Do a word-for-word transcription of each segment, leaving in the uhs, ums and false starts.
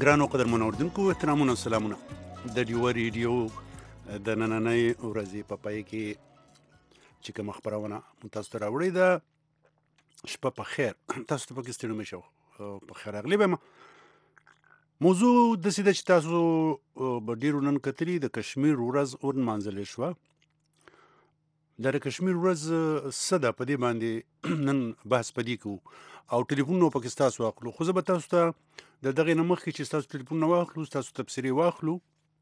ګرانو قدرمنو اردوونکو احترامونه او سلامونه د ډیو ریډیو د نننۍ ورځې په پای کې چې کومه خپرونه مو تاسو ته راوړې ده شپه په خیر تاسو ته پکې ستړي مه شئ په خیر راغلي به یم موضوع داسې ده چې تاسو به ډېرو نن کتلي د کشمیر ورځ ونمانځلې شوه د کشمیر ورځ څه ده په دې باندې نن بحث په دې کوو او ټلیفونونه پکې ستاسو واخلو خو زه به تاسو ته د دغې نه مخکې چې ستاسو ټلیفونونه واخلو ستاسو تبصرې واخلو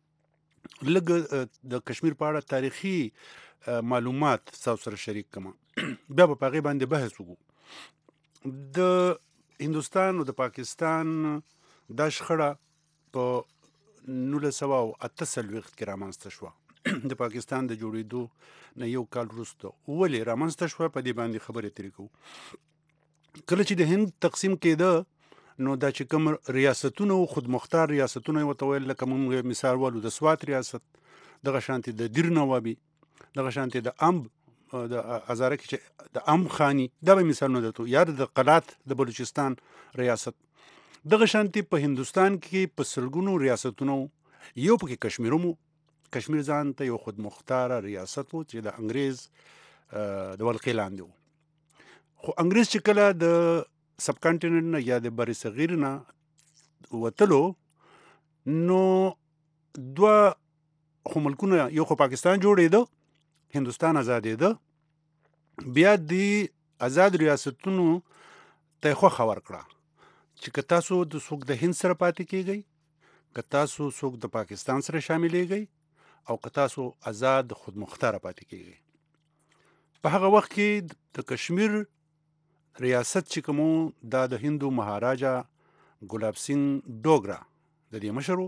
لږ د کشمیر په اړه تاریخي معلومات ستاسو سره شریک کړم بیا به په هغې باندې بحث وکړو د هندوستان او د پاکستان دا شخړه په نولس سوه او اته څلوېښت کې رامنځته شوه د پاکستان د جوړېدو نه یو کال وروسته ولې رامنځته شوه په دې باندې خبرې ترې کوو کله چې د هند تقسیم کېده نو دا چې کوم ریاستونه و خودمختار ریاستونه یې ورته ویل لکه موږ مثال والو د سوات ریاست دغه شانتې د دیر نوابي دغه شانتې د امب د هزاره کې چې د امب خاني دا به مثالونه درته یا د قلات د بلوچستان ریاست دغه شانتې په هندوستان کې په سلګونو ریاستونه یو پکې کشمیر مو کشمیر ځان ته یو خودمختاره ریاست و چې د انګریز د ولقې لاندې و خو انګریز چې کله د سب کانټیننټ نه یا د بر صغیر نه وتلو نو دوه خو ملکونه یو خو پاکستان جوړېده هندوستان ازادېده بیا د آزاد ریاستونو ته یې خوښه ورکړه چې که تاسو د څوک د هند سره پاتې کېږئ که تاسو څوک د پاکستان سره شاملېږئ او که تاسو آزاد خودمختاره پاتې کېږئ په هغه وخت کې د کشمیر ریاست چې کوم دا د هندو مهاراجا ګلاب سینګ ډوګرا د دې مشر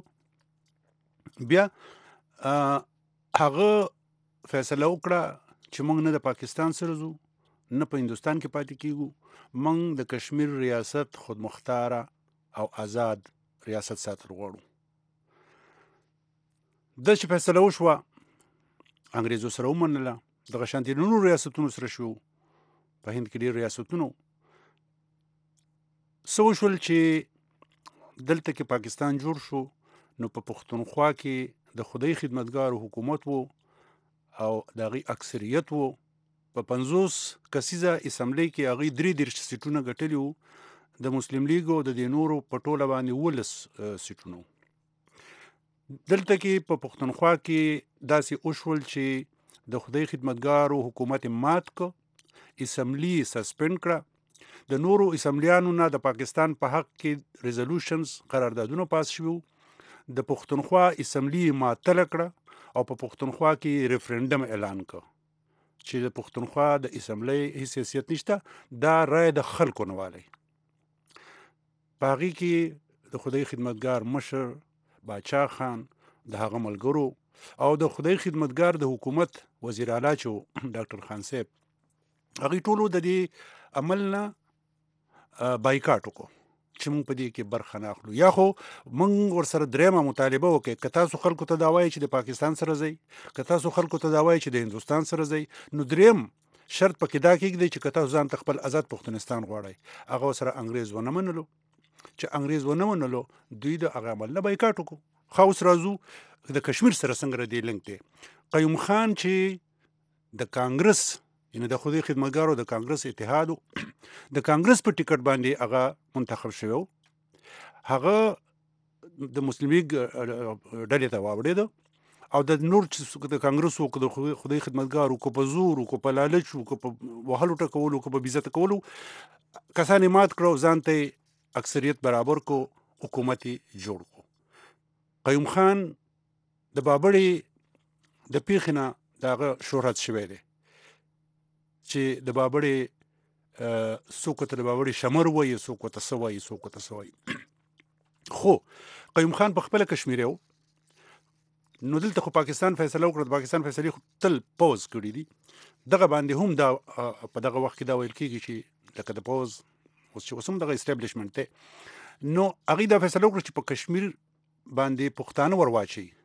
و بیا هغه فیصله وکړه چې موږ نه د پاکستان سره ځو نه په هندوستان کې پاتې کیږو موږ د کشمیر ریاست خودمختاره او آزاد ریاست ساتل غواړو دا چې فیصله وشوه انګریزو سره ومنله دغه شانتې نورو ریاستونو سره شو په هند کې ډېر ریاستونو څه وشول چې دلته کې پاکستان جوړ شو نو په پښتونخوا کې د خدای خدمتګارو حکومت و او د هغې اکثریت و په پنځوس کسیزه اسمبلۍ کې هغوی درې دېرش سیټونه ګټلي وو د مسلم لیګ او د دې نورو په ټوله باندې اوولس سیټونه دلته کې په پښتونخوا کې داسې وشول چې د خدای خدمتګارو حکومت مات که اسمبلی سسپند کړه د نورو اسمبلیانو نه د پاکستان په حق کې ریزولوشنز قراردادونه پاس شوي د پښتونخوا اسمبلی معطله کړه او په پښتونخوا کې ریفرنډم اعلان کړ چې د پښتونخوا د اسمبلی هیڅ حیثیت نشته دا رای د خلکو نه والی په هغې کې د خدای خدمتګار مشر باچا خان د هغه ملګرو او د خدای خدمتګار د حکومت وزیر اعلی چې ډاکټر خان صاحب هغوی ټولو د دې عمل نه بایکاټ وکړو چې موږ په دې کې برخه نه اخلو یا خو موږ ورسره درېیمه مطالبه وکړئ که تاسو خلکو ته دا وایئ چې د پاکستان سره ځئ که تاسو خلکو ته دا وایئ چې د هندوستان سره ځئ نو درېیم شرط پکې دا کېږدئ چې که تاسو ځان ته خپل آزاد پښتونستان غواړئ هغه ورسره انګریز ونه منلو چې انګریز ونه منلو دوی د هغه عمل نه بایکاټ وکړو ښه اوس راځو د کشمیر سره څنګه د دې لینک دی قیوم خان چې د کانګرس یعنی د خدای خدمتګارو د کانګرس اتحاد د کانګرس په ټیکټ باندې هغه منتخب شوی هغه د مسلم لیګ ډلې ته واوړېده او د نور چې د کانګرس و د خدای خدمتګارو کو په زور کو په لالچ کو په وهلو ټکولو کو په بیزته کولو کسان یې مات کړو ځان ته اکثریت برابر کو حکومت یې جوړ کو قیوم خان د بابړې د پیښې نه د هغه شهرت شوی دی چې د بابړې څوک ورته د بابړې شمر وایي څوک ورته څه وایي څوک ورته څه وایي خو قیوم خان په خپله کشمیری و نو دلته خو پاکستان فیصله وکړه د پاکستان فیصلې خو تل پوز کړي دي دغه باندې هم دا په دغه وخت کې دا ویل کېږي چې لکه د پوز اوس چې اوس هم دغه اسټابلیشمنټ دی نو هغوی دا فیصله وکړه چې په کشمیر باندې پښتانه ور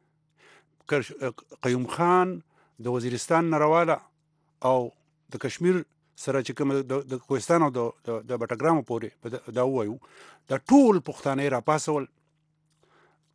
واچوي قیوم خان د وزیرستان نه راواله او د کشمیر سره چې کوم د کوهستان او د بټګرامو پورې دا ووایو دا ټول پښتانه یې راپاڅول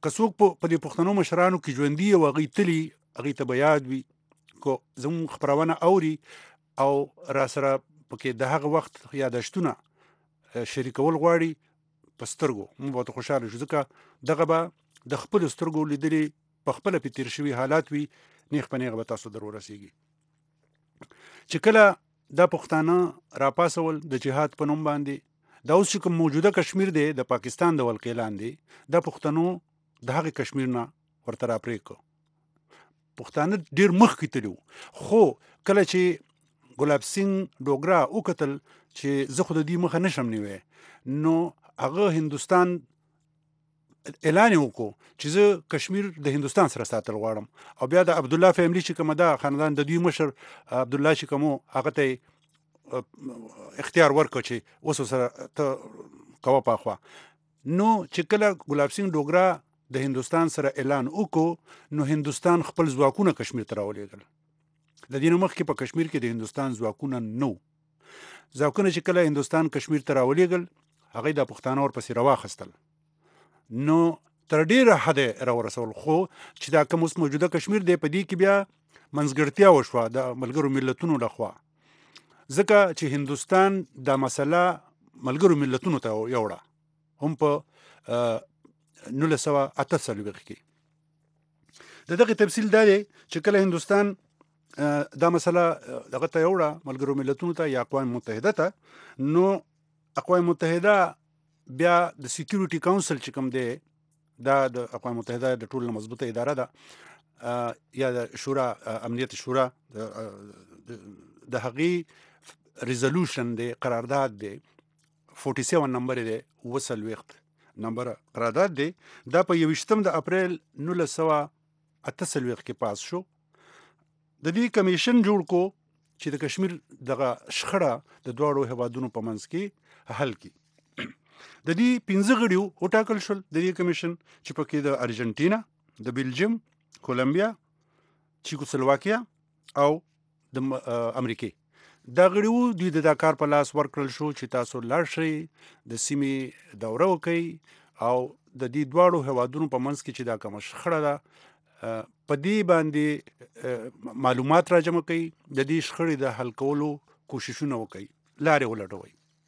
که څوک په دې پښتنو مشرانو کې ژوندي او هغوی تلي هغوی ته به یاد وي که زموږ خپرونه اوري او را سره پکې د هغه وخت یاداشتونه شریکول غواړي په سترګو موږ به ورته خوشحاله شو ځکه دغه به د خپلو سترګو لیدلي په خپله پې تېر شوي حالات وي نیغ په نیغه به تاسو در ورسېږي چې کله دا پښتانه راپاسول د جهاد په نوم باندې دا اوس چې کوم موجوده کشمیر دی د پاکستان د ولقې لاندې دا پښتنو د هغې کشمیر نه ورته راپرې کړو پښتانه ډېر مخکې تلي وو خو کله چې ګلاب سینګ ډوګرا وکتل چې زه خو د دې مخه نشم نیوی نو هغه هندوستان اعلان یې وکړو چې زه کشمیر د هندوستان سره ساتل غواړم او بیا د عبدالله فیملي چې کومه ده خاندان د دوی مشر عبدالله چې کوم و هغه ته اختیار ورکړه چې اوس سره ته کوه پاخوا نو چې کله ګلاب سینګ ډوګرا د هندوستان سره اعلان وکړو نو هندوستان خپل ځواکونه کشمیر ته راولېږل د دې نه مخکې په کشمیر کې د هندوستان ځواکونه نه وو ځواکونه چې کله هندوستان کشمیر ته راولېږل هغوی د پښتانه ورپسې راواخیستل نو تر ډېره حده راورسول خو چې دا کوم اوس موجوده کشمیر دی په دې کې بیا منځګړتیا وشوه د ملګرو ملتونو لخوا ځکه چې هندوستان دا مسله ملګرو ملتونو ته یوړه هم په نولس سوه اته څلوېښت کې د دغې تفصیل دا دی چې کله هندوستان دا مسله دغه ته یوړه ملګرو ملتونو ته یا اقوام متحده ته نو اقوام متحده بیا د سیکیورټي کونسل چې کوم دی دا د اقوام متحده د ټولو نه مضبوطه اداره ده یا د شورا امنیت شورا د هغې ریزولوشن دی قرارداد دی فورټي سیون نمبر دی اووه څلوېښت نمبر قرارداد دی دا په یوویشتم د اپریل نولس سوه اته څلوېښت کې پاس شو د دې کمیشن جوړ کو چې د کشمیر دغه شخړه د دواړو هیوادونو په منځ کې حل کړي د دې پنځه غړي وټاکل شول د دې کمیشن چې پکې د ارجنټینا د بیلجیم کولمبیا چیکوسلواکیا او د امریکې دا غړي وو دوی د دا کار په لاس ورکړل شو چې تاسو لاړ شئ د سیمې دوره وکئ او د دې دواړو هیوادونو په منځ کې چې دا کومه شخړه ده په دې باندې معلومات راجمع کړئ د دې شخړې د حل کولو کوششونه وکئ لارې ولټوئ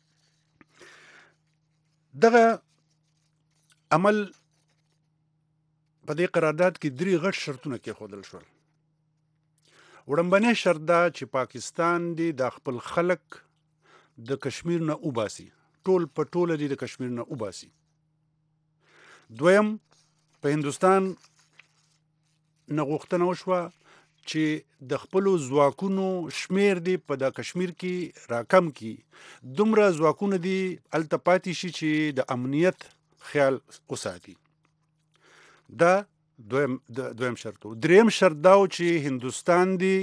دغه عمل په دې قرارداد کې درې غټ شرطونه کېښودل شول وړاندنی شرط دا چې پاکستان دی د خپل خلک د کشمیر نه وباسي ټول په ټوله دی د کشمیر نه وباسي دویم په هندوستان نه غوښتنه وشوه چې د خپلو ځواکونو شمیر دی په د کشمیر کې راکم کی دومره ځواکونه دي هلته پاتې شي چې د امنیت خیال وساتي دا دویم دویم شرط و دریم شرط دا و چې هندوستان دی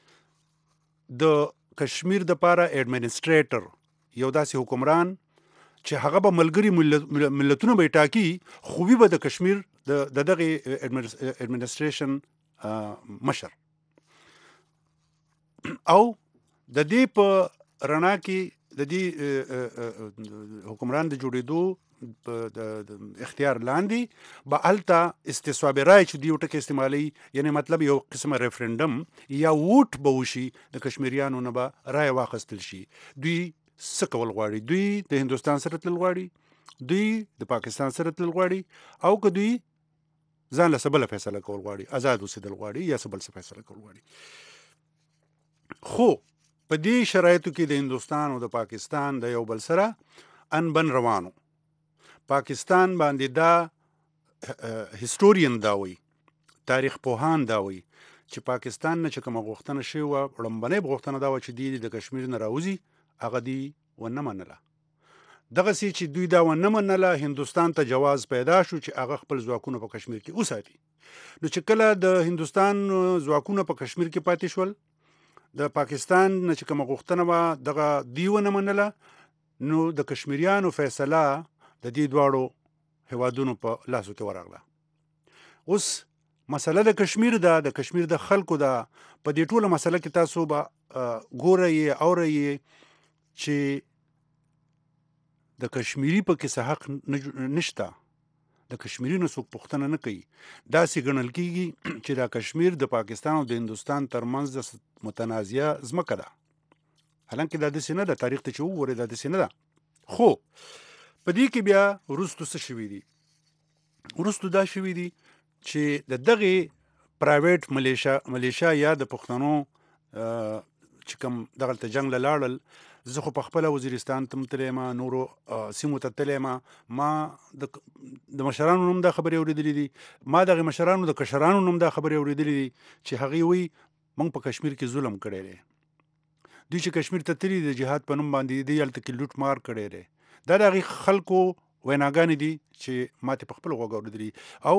د کشمیر دپاره ایڈمنسټریټر یو داسې حکمران چې هغه به ملګري ملتونه به یې ټاکي خوبي به د کشمیر د دغې ایڈمنسټریشن مشر او د دې په رڼا کې د دې حکمران د جوړېدو د اختیار لاندې به هلته استصواب رای چې دوی یو ټکی استعمالوي یعنې مطلب یو قسمه ریفرنډم یا ووټ به وشي د کشمیریانو نه به رای واخیستل شي دوی څه کول غواړي دوی د هندوستان سره تلل غواړي دوی د پاکستان سره تلل غواړي او که دوی ځان له څه بله فیصله کول غواړي آزاد اوسېدل غواړي یا څه بل څه فیصله کول غواړي خو په دې شرایطو کې د هندوستان او د پاکستان د یو بل سره انبن روانو پاکستان باندې دا هیسټورین دا وایي تاریخ پوهان دا وایي چې پاکستان نه چې کومه غوښتنه شوې وه وړاندنۍ غوښتنه دا وه چې دوی د کشمیر نه راوځي هغه دوی ونه منله دغسې چې دوی دا ونه منله هندوستان ته جواز پیدا شو چې هغه خپل ځواکونه په کشمیر کې وساتي نو چې کله د هندوستان ځواکونه په کشمیر کې پاتې شول د پاکستان نه چې کومه غوښتنه وه دغه دوی ونه منله نو د کشمیریانو فیصله د دې دواړو هیوادونو په لاسو کې ورغله اوس مسله د کشمیر ده د کشمیر د خلکو ده په دې ټوله مسله کې تاسو به ګورئ اورئ چې د کشمیری په کې څه حق نشته د کشمیري نه څوک پوښتنه نه کوي. داسې ګڼل کېږي چې دا کشمیر د پاکستان او د هندوستان ترمنځ د متنازعه ځمکه ده. حالانکې دا داسې نه ده، تاریخ ته چې وګورئ دا داسې نه ده. خو په دې کې بیا وروستو څه شوي دي؟ وروستو دا شوي دي چې د دغې پرایویټ ملیشا ملیشا یا د پښتنو چې کوم دغلته جنګ له لاړل، زه خو په خپله وزیرستان ته م تللی یم، نورو سیمو ته تللی یم، ما د د مشرانو نوم دا خبرې اورېدلې دي، ما دغې مشرانو د کشرانو نوم دا خبرې اورېدلې دي چې هغوی وایي موږ په کشمیر کې ظلم کړی دی. دوی چې کشمیر ته تللي د جهاد په نوم باندې دوی هلته کې لوټ مار کړی دی. دا د هغې خلکو ویناګانې دي چې ما ته په خپل غوږ اورېدلي. او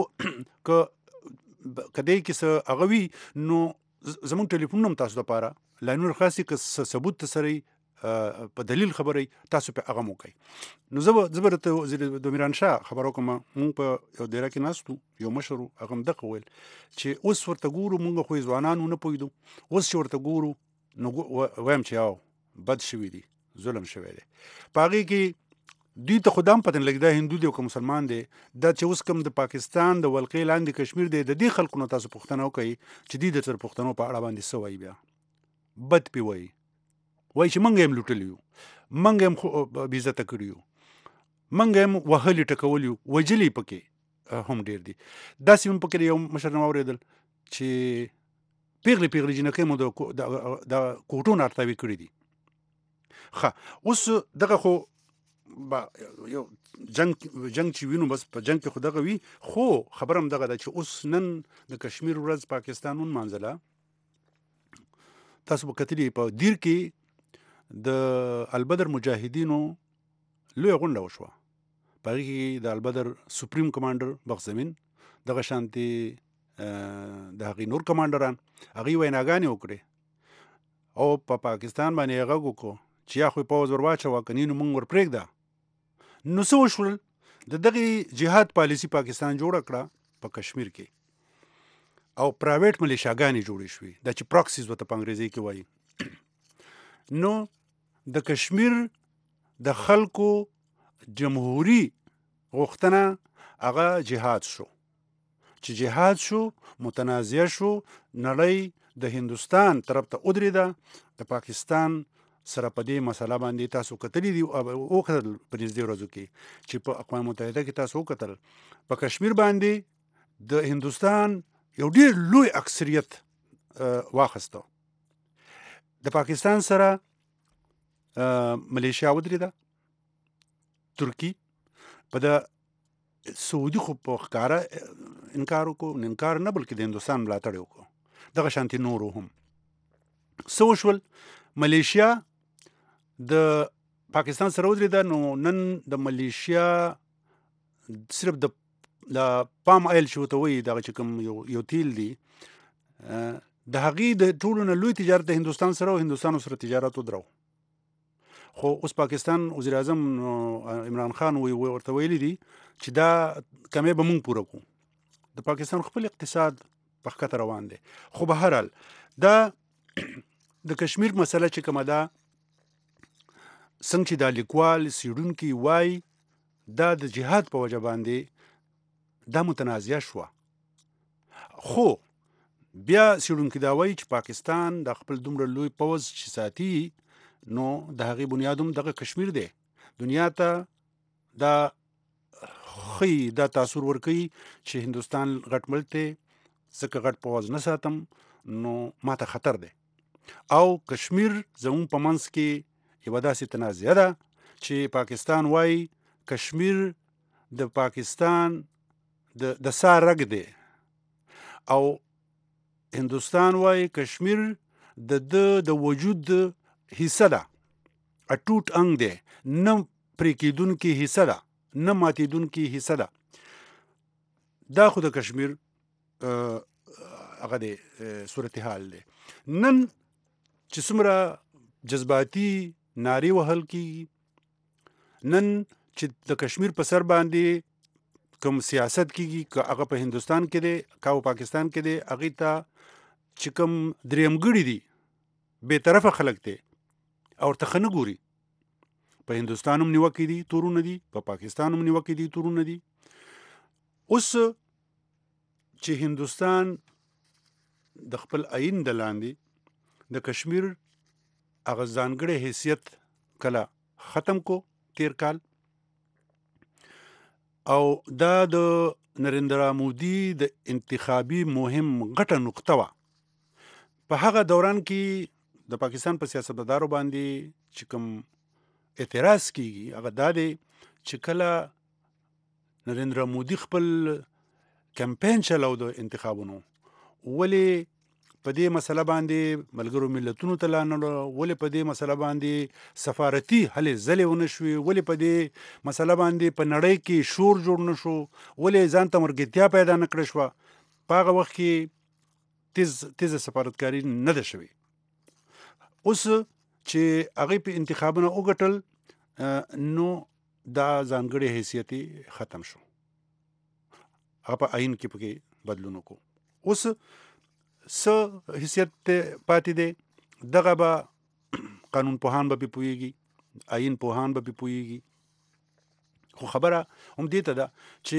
که که دی کې څه هغه وي نو زموږ ټلیفونونه هم تاسو دپاره لاینونه خلاص دي، که څه ثبوت سره په دلیل خبرئ تاسو پې هغه م وکئ. نو زه به زه به درته وزیر د میرانشاه خبره وکړم. مونږ په یو دایره کې ناست وو، یو مشر و، هغه هم دغه ویل چې اوس ورته ګورو، مونږ خو یې ځوانان ونه پوهېدو، اوس چې ورته ګورو نو وایم چې او بد شوي دي، ظلم شوی دی. په هغې کې دوی ته خو دا هم پته نه لګي دا هندو دی او که مسلمان دی. دا چې اوس کوم د پاکستان د ولقې لاندې کشمیر دی، د دې خلکو نه تاسو پوښتنه وکئ چې دوی درته د پښتنو په اړه باندې څه وایي. بیا بد پې وایي، وایي چې موږ یې هم لوټلي یو، موږ یې هم بېعزته کړي یو، موږ یې هم وهلي ټکولي یو، وژلي پکې هم ډېر دي. داسې هم پکې یو مشر نه واورېدل چې پیغلې پیغلې جینکۍ مو د کوټو نه ارتاوي کړي دي. ښه، اوس دغه خو یو جنګ جنګ چې وینو بس په جنګ کې خو دغه وي. خو خبره هم دغه ده چې اوس نن د کشمیر ورځ پاکستان ونمانځله. تاسو به کتلي په دیر کې د البدر مجاهدینو لویه غونډه وشوه. په هغې کې د البدر سپریم کمانډر بخزمین، دغه شانتې د هغې نور کمانډران هغوی ویناګانې وکړې او په پاکستان باندې یې غږ وکړو چې یا خو یې پوځ ور واچوه که نه نو موږ ور پرېږده. نو څه وشول؟ د دغې جهاد پالیسي پاکستان جوړه کړه په کشمیر کې او پرایویټ ملیشاګانې جوړې شوې، دا چې پراکسیز ورته په انګریزي کې وایي. نو د کشمیر د خلکو جمهوري غوښتنه هغه جهاد شو. چې جهاد شو، متنازع شو، نړۍ د هندوستان طرف ته ودرېده. د پاکستان سره په دې مسله باندې تاسو کتلي دي، وکتل په نږدې ورځو کې چې په اقوام متحده کې تاسو وکتل په کشمیر باندې د هندوستان یو ډېر لوی اکثریت واخیسته. د پاکستان سره ملیشیا ودرېده، ترکی په د سعودي خو په ښکاره انکار وکړو، انکار نه بلکې د هندوستان ملاتړ یې وکړو. دغه شانتې نورو هم څه وشول؟ ملیشیا د پاکستان سره ودرېده. نو نن د ملیشیا صرف د د پام آیل چې ورته وایي دغه چې کوم یو یو تیل دي، د هغې د ټولو نه لوی تجارت د هندوستان سره او هندوستان سره تجارت ودرو. خو اوس پاکستان وزیر اعظم عمران خان ورته ویلي دي چې دا کمی به موږ پوره کړو. د پاکستان خپل اقتصاد په ښکته روان دی. خو به هر حال دا د کشمیر مسله چې کومه ده، څنګه چې دا لیکوال څېړونکي وایي دا د جهاد په وجه باندې دا متنازعه شوه. خو بیا څېړونکي دا وایي چې پاکستان د خپل دومره لوی پوځ چې ساتي نو د هغې بنیاد هم دغه کشمیر دی. دنیا ته دا ښیي، دا تاثر ورکوي چې هندوستان غټ ملک دی، ځکه غټ پوځ نه ساتم نو ما ته خطر دی. او کشمیر زموږ په منځ کې یوه داسې تنازعه ده چې پاکستان وایي کشمیر د پاکستان د د سا رګ دی او هندوستان وایي کشمیر د ده د وجود حصه ده، اټوټ انګ دی، نه پرې کېدونکې حصه ده، نه ماتېدونکې حصه ده. دا خو د کشمیر هغه دی صورتحال دی. نن چې څومره جذباتي نارې وهل کېږي، نن چې د کشمیر په سر باندې کوم سیاست کېږي، که هغه په هندوستان کې دی که په پاکستان کې دی، هغې ته چې کوم درېیمګړي دي، بې طرفه خلک دی او ورته ښه نه ګوري. په هندوستان هم نیوکې دي، تورونه دي، په پاکستان هم نیوکې دي، تورونه دي. اوس چې هندوستان د خپل آئین د لاندې د کشمیر هغه ځانګړی حیثیت کله ختم کو تیر کال، او دا د نریندرا مودي د انتخابي مهم غټه نقطه وه. په هغه دوران کې د پاکستان په سیاستمدارو باندې چې کوم اعتراض کیږي هغه دا دی چې کله نریندرا مودي خپل کمپین چلاو د انتخابونو، ولې په دې مسله باندې ملګرو ملتونو ته لانلو، ولې په دې مسله باندې سفارتي هلې ځلې ونه شوې، ولې په دې مسله باندې په نړۍ کې شور جوړ نه شو، ولې ځان ته مرګتیا پیدا نه کړې شوه. په هغه وخت کې تیز تیزه سفارتکاري نه ده شوې. اوس چې هغې په انتخابونه وګټل نو دا ځانګړی حیثیت ختم شو، هغه په آئین کې پکې بدلون وکړو. اوس څه حیثیت پاتې دی؟ دغه به قانون پوهان به پې پوهېږي، آئین پوهان به پې پوهېږي. خو خبره هم دې ته ده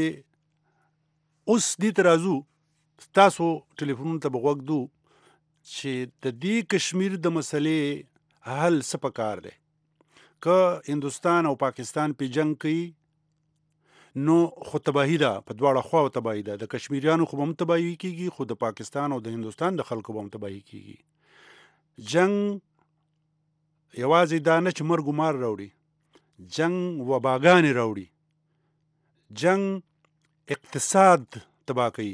چې اوس دې ته راځو، تاسو ټلیفونونو ته به غوږ دو چې د دې کشمیر د مسلې حل څه پکار دی. که هندوستان او پاکستان په جنگ کوي نو خو تباهي ده، په دواړه خواو تباهي ده. د کشمیریانو خو به هم تباهي کېږي، خو د پاکستان او د هندوستان د خلکو به هم تباهي کېږي. جنگ یوازې دا نه چې مرګ و مار راوړي، جنگ وباګانې راوړي، جنگ اقتصاد تباه کوي،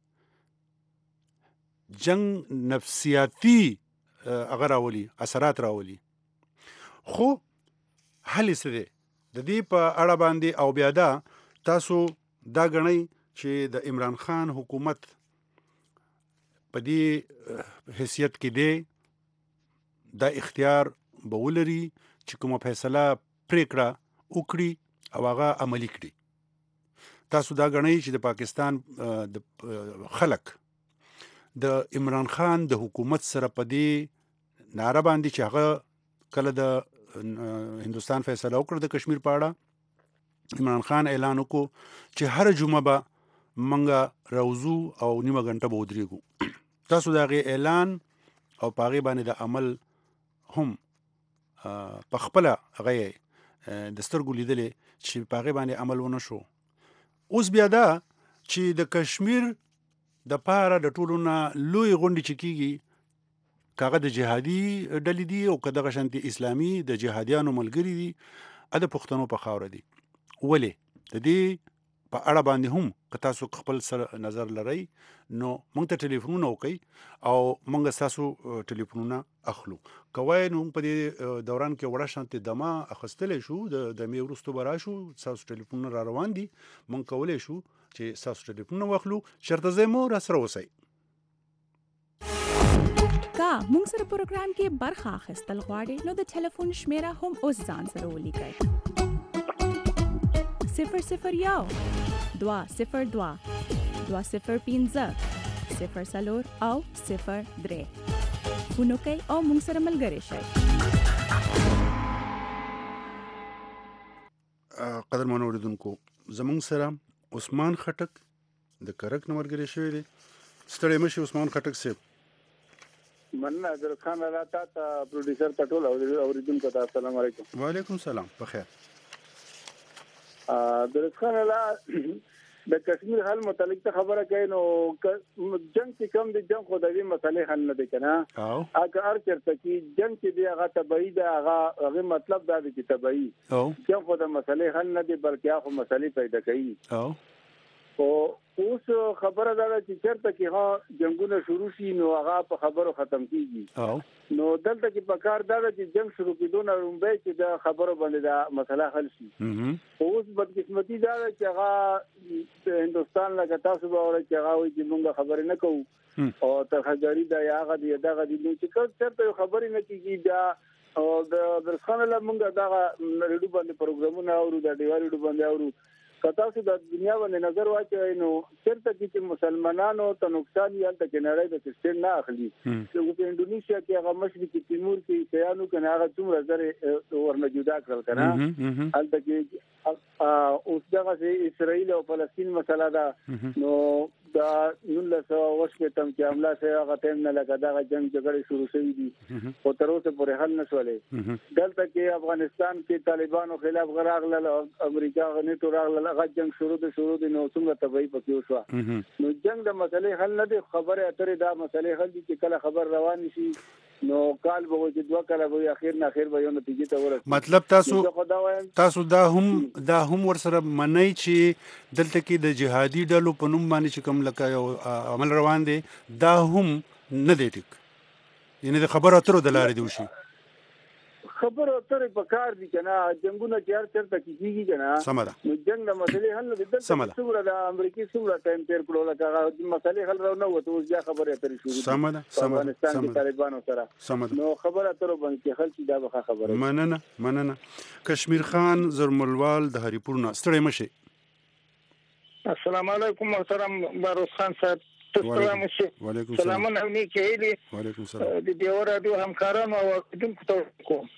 جنگ نفسیاتي هغه راولي، اثرات راولي. خو حل یې څه دی؟ د دې په اړه باندې او بیا دا تاسو دا ګڼئ چې د عمران خان حکومت په دې حیثیت کې دی، دا اختیار به ولري چې کومه فیصله پرېکړه وکړي او هغه عملي کړي. تاسو دا ګڼئ چې د پاکستان د خلک د عمران خان د حکومت سره په دې ناره باندې چې هغه کله د هندوستان فیصله وکړه د کشمیر په اړه، عمران خان اعلان وکړو چې هر جمعه به منګه راوځو او نیمه غنټه به ودرېږو. تاسو د هغې اعلان او په هغې باندې د عمل هم په خپله هغه یې د سترګو لیدلې چې په هغې باندې عمل ونه شو. اوس بیا دا چې د کشمیر د پاره د ټولو نه لوی غونډې چې کېږي، که هغه د جهادي ډلې دي او که دغه شانتې اسلامي د جهادیانو ملګري دي، ا د پښتنو په خاوره دي. ولې د دې په اړه باندې هم که تاسو خپل سره نظر لرئ نو موږ ته ټلیفونونه وکړئ او موږ ستاسو ټلیفونونه اخلو. که وایئ نو موږ په دې دوران کې وړه شانتې دمه اخیستلی شو، د دمې وروستو به راشو، ستاسو ټلیفونونه را روان دي، موږ کولی شو چې ستاسو ټلیفونونه واخلو. شرطه ځای مو راسره اوسئ. کا مونږ سره پروګرام کې برخه اخیستل غواړئ نو د ټلیفون شمیره هم اوس ځان سره ولیکئ: صفر صفر یو دوه صفر دوه دوه صفر پنځه صفر څلور او صفر درې. فون وکئ او مونږ سره ملګري شئ. قدرمنو اورېدونکو، زموږ سره عثمان خټک د کرک نه ملګری شوی دی. ستړی مه شئ عثمان خټک صاحب. مننه درست خان الله تا ته پروډوسر ته ټول اوریدونکو ته السلام علیکم. وعلیکم سلام. بخیر. درست خان الله د کشمیر حل متعلق ته خبره کوي نو جنگ چې کوم دی جنگ خو د دې مسلې حل نه دی کنه. اګه هر چرته کې جنگ چې دی هغه تبعی دی، هغه هغه مطلب دا دی چې تبعی جنگ خو د مسلې حل نه دی بلکې هغه مسلې پیدا کوي. او اوس خبره دا ده چې چرته کې ها جنگونه شروع شي نو هغه په خبرو ختم کیږي. نو دلته کې په کار دا ده چې جنگ شروع کېدو نه وړاندې چې دا خبرو باندې دا مسله حل شي. اوس بدقسمتي دا ده چې هغه هندوستان لکه تاسو به اورئ چې هغه وایي چې موږ خبرې نه کوو او ترهګري دا یا هغه دی دغه دی چې چرته خبرې نه کېږي. دا او د درخانه له موږ دا ریډیو باندې پروګرامونه اورو، د ډیوال ریډیو باندې اورو کتا سو د دنیا باندې نظر واچوي نو چیرته چې مسلمانانو ته نقصان یې الته کې نړۍ د سیستم نه اخلي چې په انډونیشیا کې هغه مشرقي تیمور کې سیانو کنه هغه څومره زره ورنه جدا کړل کنه الته کې اوس دغه اسرائیل او فلسطین مسله ده نو دا نو له وسه تم چې عمله سره هغه ټیم نه لګا دا جنگ جګړه شروع شوې دي او تر اوسه پورې حل نشولې دلته کې افغانستان کې طالبانو خلاف غراغله امریکا غني تو راغله هغه جنگ شروع دي شروع دي نو څنګه تبعی پکې وشو نو جنگ د مسلې حل نه دي خبره اترې دا مسلې حل دي چې کله خبر روان شي نو کال به چې دوه کله به اخر نه اخر به یو نتیجه ته ورسېږي. مطلب تاسو تاسو دا هم دا هم ورسره منئ چې دلته کې د جهادي ډلو په نوم باندې چې کوم لکه یو عمل روان دی دا هم نه دی ټیک یعنی د خبرو اترو د لارې دی وشي خبر اترې په کار دي کنه جنگونه چې هر چرته کیږي کنه سمره نو جنگ د مسلې حل دي د څومره د امریکای څومره ټایم تیر کړو لکه د مسلې حل راو نه وته اوس بیا خبره اترې شروع سمره سمره افغانستان کې طالبانو سره نو خبره اترو باندې خل چې دا به خبره مننه مننه کشمیر خان زرملوال د هریپور نه ستړي مشه. السلام علیکم محترم باروس خان صاحب السلام علیکم سلام علیکم کېلی وعلیکم السلام د دیو رادیو همکارانو او دونکو ته کوم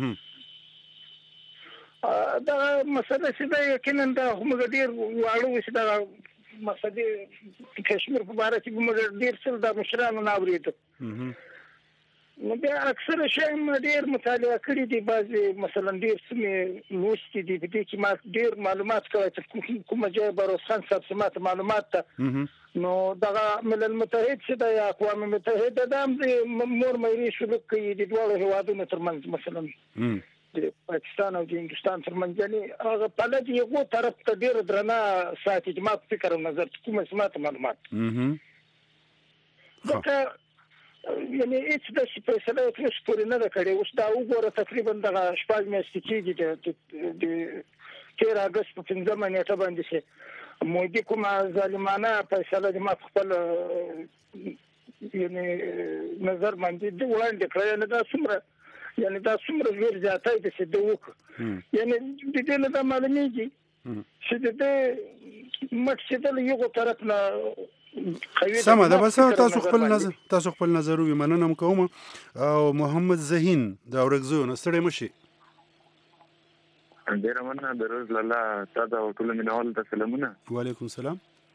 دا مسله چې دا یقینا دا موږ ډیر واړو چې دا مسله کشمیر په اړه چې موږ ډیر څه د مشرانو نه اورېدو نو بیا اکثره شی ډیر مطالعه کړي دي بعضي مثلا ډیر څه لوستي دي په دې کې ما ډیر معلومات کوي چې کومه ځای باروس خان صاحب سمات معلومات ته نو دغه ملل متحد چې د اقوام متحده د مور مېري شروع کوي د دوه هوادونو ترمنځ مثلا د پاکستان او د هندستان ترمنځ یعنی هغه په لدی یو طرف ته ډیر درنه ساتي د ما فکر او نظر کومه سمات معلومات دغه یعنی هیڅ د سپیشل کلیس پورې نه کړي اوس دا وګوره تقریبا دغه شپږ میاشتې کېږي د تیر اگست په پنځمه نیټه باندې چې مودي کومه ظالمانه فیصله د ما خپل یعنی نظر باندې د وړاندې کړی نه دا څومره یعنی دا څومره ډېر زیاتای د څه دوک یعنی د دې نه معلومیږي چې د دې مقصد یو طرف نه سمه ده بس تاسو خپل نظر تاسو خپل نظر وي مننه کوم او محمد زهین دا ورغزو نه ستړي مشي ډیر مننه د روز لاله تاسو ټول مینوال ته سلامونه وعلیکم السلام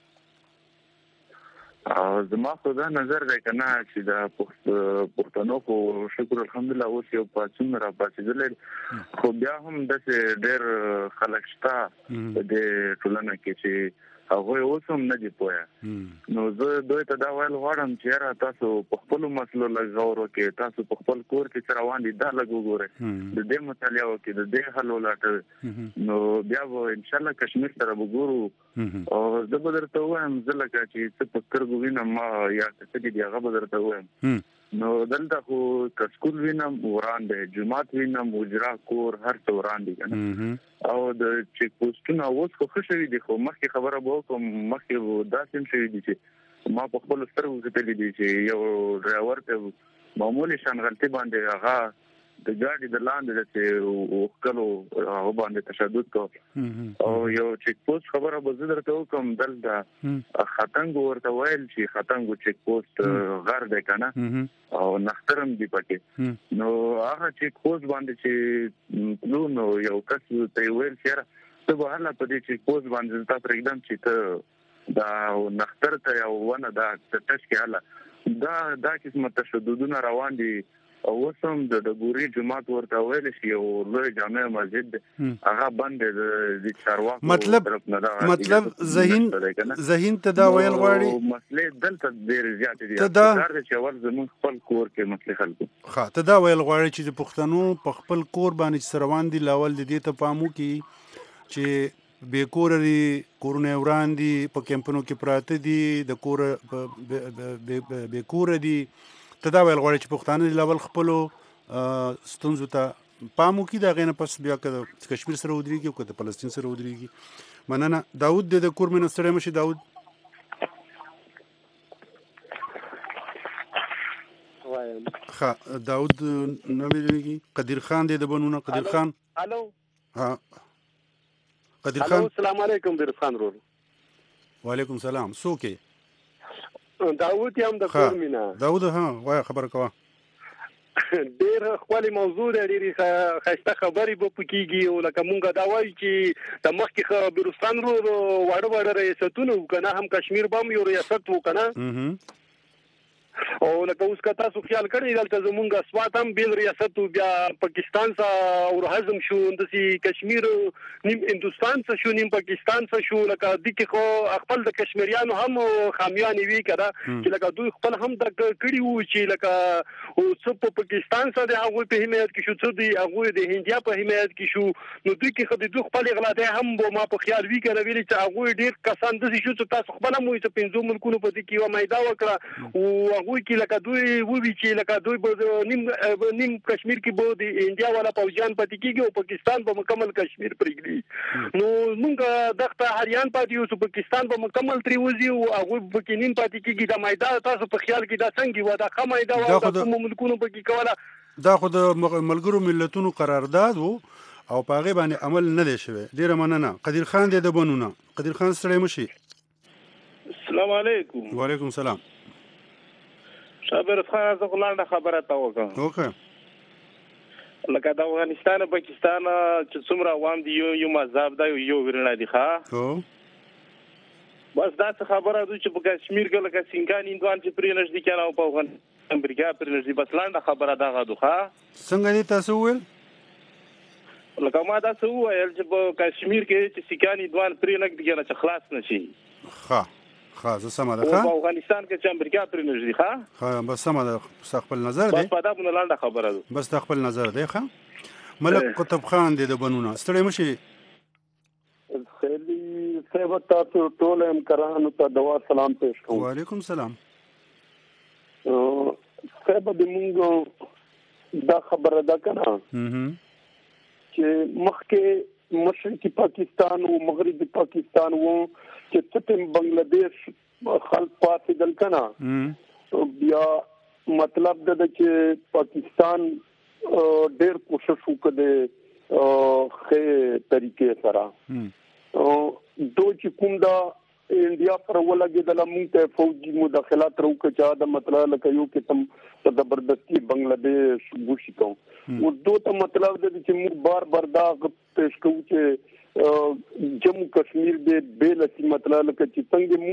او زما خو دا نظر دی کنه چې دا پښتنو کو شکر الحمدلله اوس یو پاتون را پاتېدل خو بیا هم د ډیر خلک شته د ټولنه کې چې هغه اوس هم نه دی پوهه نو زه دوی ته دا ویل غواړم چې را تاسو په خپل مسلو لږ وکړئ تاسو په خپل کور کې روان دي دا لږ وګورئ د دې مطالعه وکړئ د دې حل ولټوئ نو بیا به ان شاء الله کشمیر سره وګورو او زه به درته وایم زه لکه چې څه په سترګو وینم ما یا څه دي هغه به درته وایم نو دلته خو کسکول وینم وران دی جماعت وینم اجرا کور هر څه وران دي کنه او د چیک پوسټونه اوس خو ښه شوي دي خو مخکې خبره به وکړم مخکې داسې هم شوي دي چې ما په خپلو سترګو کتلي دي چې یو ډرایور ته معمولي شان غلطي باندې هغه د ګاډي د لاندې چې وکړو هغه باندې تشدد کو او یو چیک پوسټ خبره به زه درته وکړم دلته خاتنګ ورته ویل چې خاتنګ چیک پوسټ غر دی کنه او نخترم دی پکې نو هغه چیک پوسټ باندې چې نو نو یو کس ته ویل چې ته به هله په دې چیک پوسټ باندې تاسو پرېږدم چې ته دا نختر ته یو ونه دا تش کې هله دا دا قسمه تشددونه روان دي او وسم د ډګوري جماعت ورته ویل شي او لوی جامع مسجد هغه بند د چارواکو مطلب مطلب ذهین ذهین ته دا ویل غواړي مسلې دلته ډېر زیات دي دا چې اول زموږ خپل کور کې مسلې خلکو ښه ته دا ویل غواړي چې د پښتنو په خپل کور باندې سروان دي لاول د دې ته پامو کې چې بې کور دي کورونه وران دي په کمپونو کې پراته دي د کور بې کور دي ته دا ویل غواړي چې پښتانه د لاول خپلو ستونزو ته پام وکړي د هغې نه پس بیا که د کشمیر سره ودرېږي او که د فلسطین سره ودرېږي مننه داود دی د کور مې نه ستړی مشي داود ښه داود نه ویلېږي قدیر خان دی د بنونه قدیر خان الو ها قدیر خان السلام علیکم قدیر خان ورور. وعلیکم سلام. څوک داوود یم د کور مینا. داوود ها وای خبر کوه. ډېر خپل موضوع د ډېری خسته خبرې به پکېږي او لکه مونږ دا وایو چې د مخکې خبرستان رو واړه واړه ریاستونه وکنه هم کشمیر بم یو ریاست وکنه او لکه اوس که تاسو خیال کړئ دلته زمونږ سوات هم بیل ریاست بیا پاکستان څخه اور هضم شو داسې کشمیر نیم هندوستان څخه شو نیم پاکستان څخه شو لکه دې کې خو خپل د کشمیریانو هم خامیانې وي کړه چې لکه دوی خپل هم د کړي وو چې لکه او څه په پاکستان سره د هغوی په حمایت کې شو څه د هغوی د هندیا په حمایت کې شو نو دوی کې خو د دوی خپل اغلاطۍ هم ما په خیال وي کړه ویلي چې هغوی ډېر کسان داسې شو چې تاسو خپل هم وایي چې پنځو ملکونو په دې کې یوه معاهده وکړه او هغوی کې لکه دوی ووي چې لکه دوی به نیم نیم کشمیر کې به د انډیا والا پوځیان پاتې کېږي او پاکستان به مکمل کشمیر پرېږدي نو موږ دغه هریان پاتې یو چې پاکستان به مکمل ترې وځي او هغوی پکې نیم پاتې کېږي دا معاهده تاسو په خیال کې دا څنګه وه دا ښه معاهده وه او د کومو ملکونو پکې کوله دا خو د ملګرو ملتونو قرارداد و او په هغې باندې عمل نه دی شوی. ډېره مننه. قدیر خان دی د بنونه. قدیر خان ستړی مه شي. السلام علیکم. وعلیکم سلام. شابر خان زه خو لنډه خبره ته وکړم. وکړه. لکه د افغانستان او پاکستان چې څومره عوام دي یو یو مذهب دی یو ورونه دي ښه بس داسې خبره ده چې په کشمیر کې لکه سینګان هندوان چې پرې نږدې کېنه او په افغانستان امریکا پرې نږدې بس لنډه خبره دغه ده ښه څنګه دې تاسو وویل لکه ما داسې وویل چې په کشمیر کې چې سینګان هندوان پرې نږدې کېنه چې خلاص نه شي ښه ښه زه سمه ده ښه په افغانستان کې چې امریکا پرې نږدې ښه ښه بس سمه ده ستا خپل نظر دی بس په دا باندې لنډه خبره ده بس ستا خپل نظر دی ښه ملک قطب خان دی د بنونه ستړی مه شي خیلی صاحب تاسو ټول همکارانو ته دوا سلام پیش کوم. وعلیکم سلام. صاحب د مونږ دا خبره ده کنه چې مخکې مشرقي پاکستان او مغربي پاکستان وو چې څه بنگلاديش خلک پاتېدل کنه بیا مطلب دا چې پاکستان ډېر کوشش وکړي ښه طریقې سره دو چې کوم دا انډیا پر ولګېدل موږ ته فوجي مداخلات راوکړه چې دا مطلب لکه یو قسم زبردستی بنگلاديش ګوشي کوم او دو ته مطلب دا چې موږ بار بار دا پیش کوو چې جموں کشمیر دې بیل مطلب لکه چې څنګه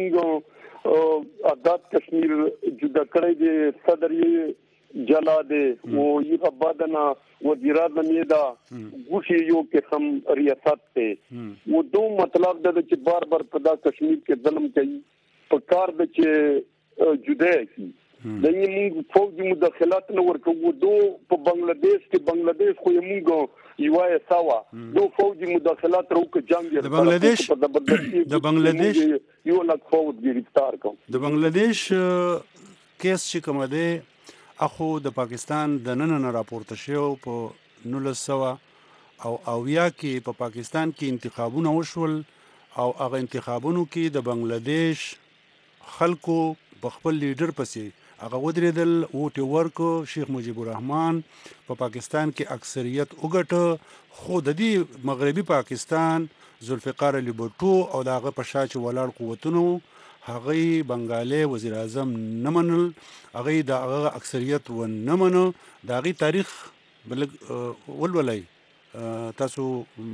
موږ آزاد کشمیر جدا کړی دی صدر یې جلا دے وہ یہ بعدنا وزیر اعظم یہ دا گوشی یو قسم ریاست تے وہ دو مطلب دا چې بار بار پدا کشمیر کے ظلم کوي پکار د چې جدا کی دنه موږ فوجي مداخلات نه ورکو دو په بنگلاديش کې بنگلاديش خو موږ یوای سوا دو فوجي مداخلات روکه جنگ د بنگلاديش د بنگلاديش یو لک فوج گرفتار کو د بنگلاديش کیس چې کوم دی اخو د پاکستان د نن نه راپورته شو په نولس سوه او اویا کې په پاکستان کې انتخابونه وشول او هغه انتخابونو کې د بنگلاديش خلکو په خپل لیډر پسې هغه ودرېدل ووټ ورکو شیخ مجیب الرحمن په پاکستان کې اکثریت وګټه خو د دې مغربي پاکستان ذوالفقار علي بوټو او د هغه په شا چې ولاړ قوتونو هغه بنگالي وزیر اعظم نه منل هغه د هغه اکثریت و نه منو د هغه تاریخ بل ولولای تاسو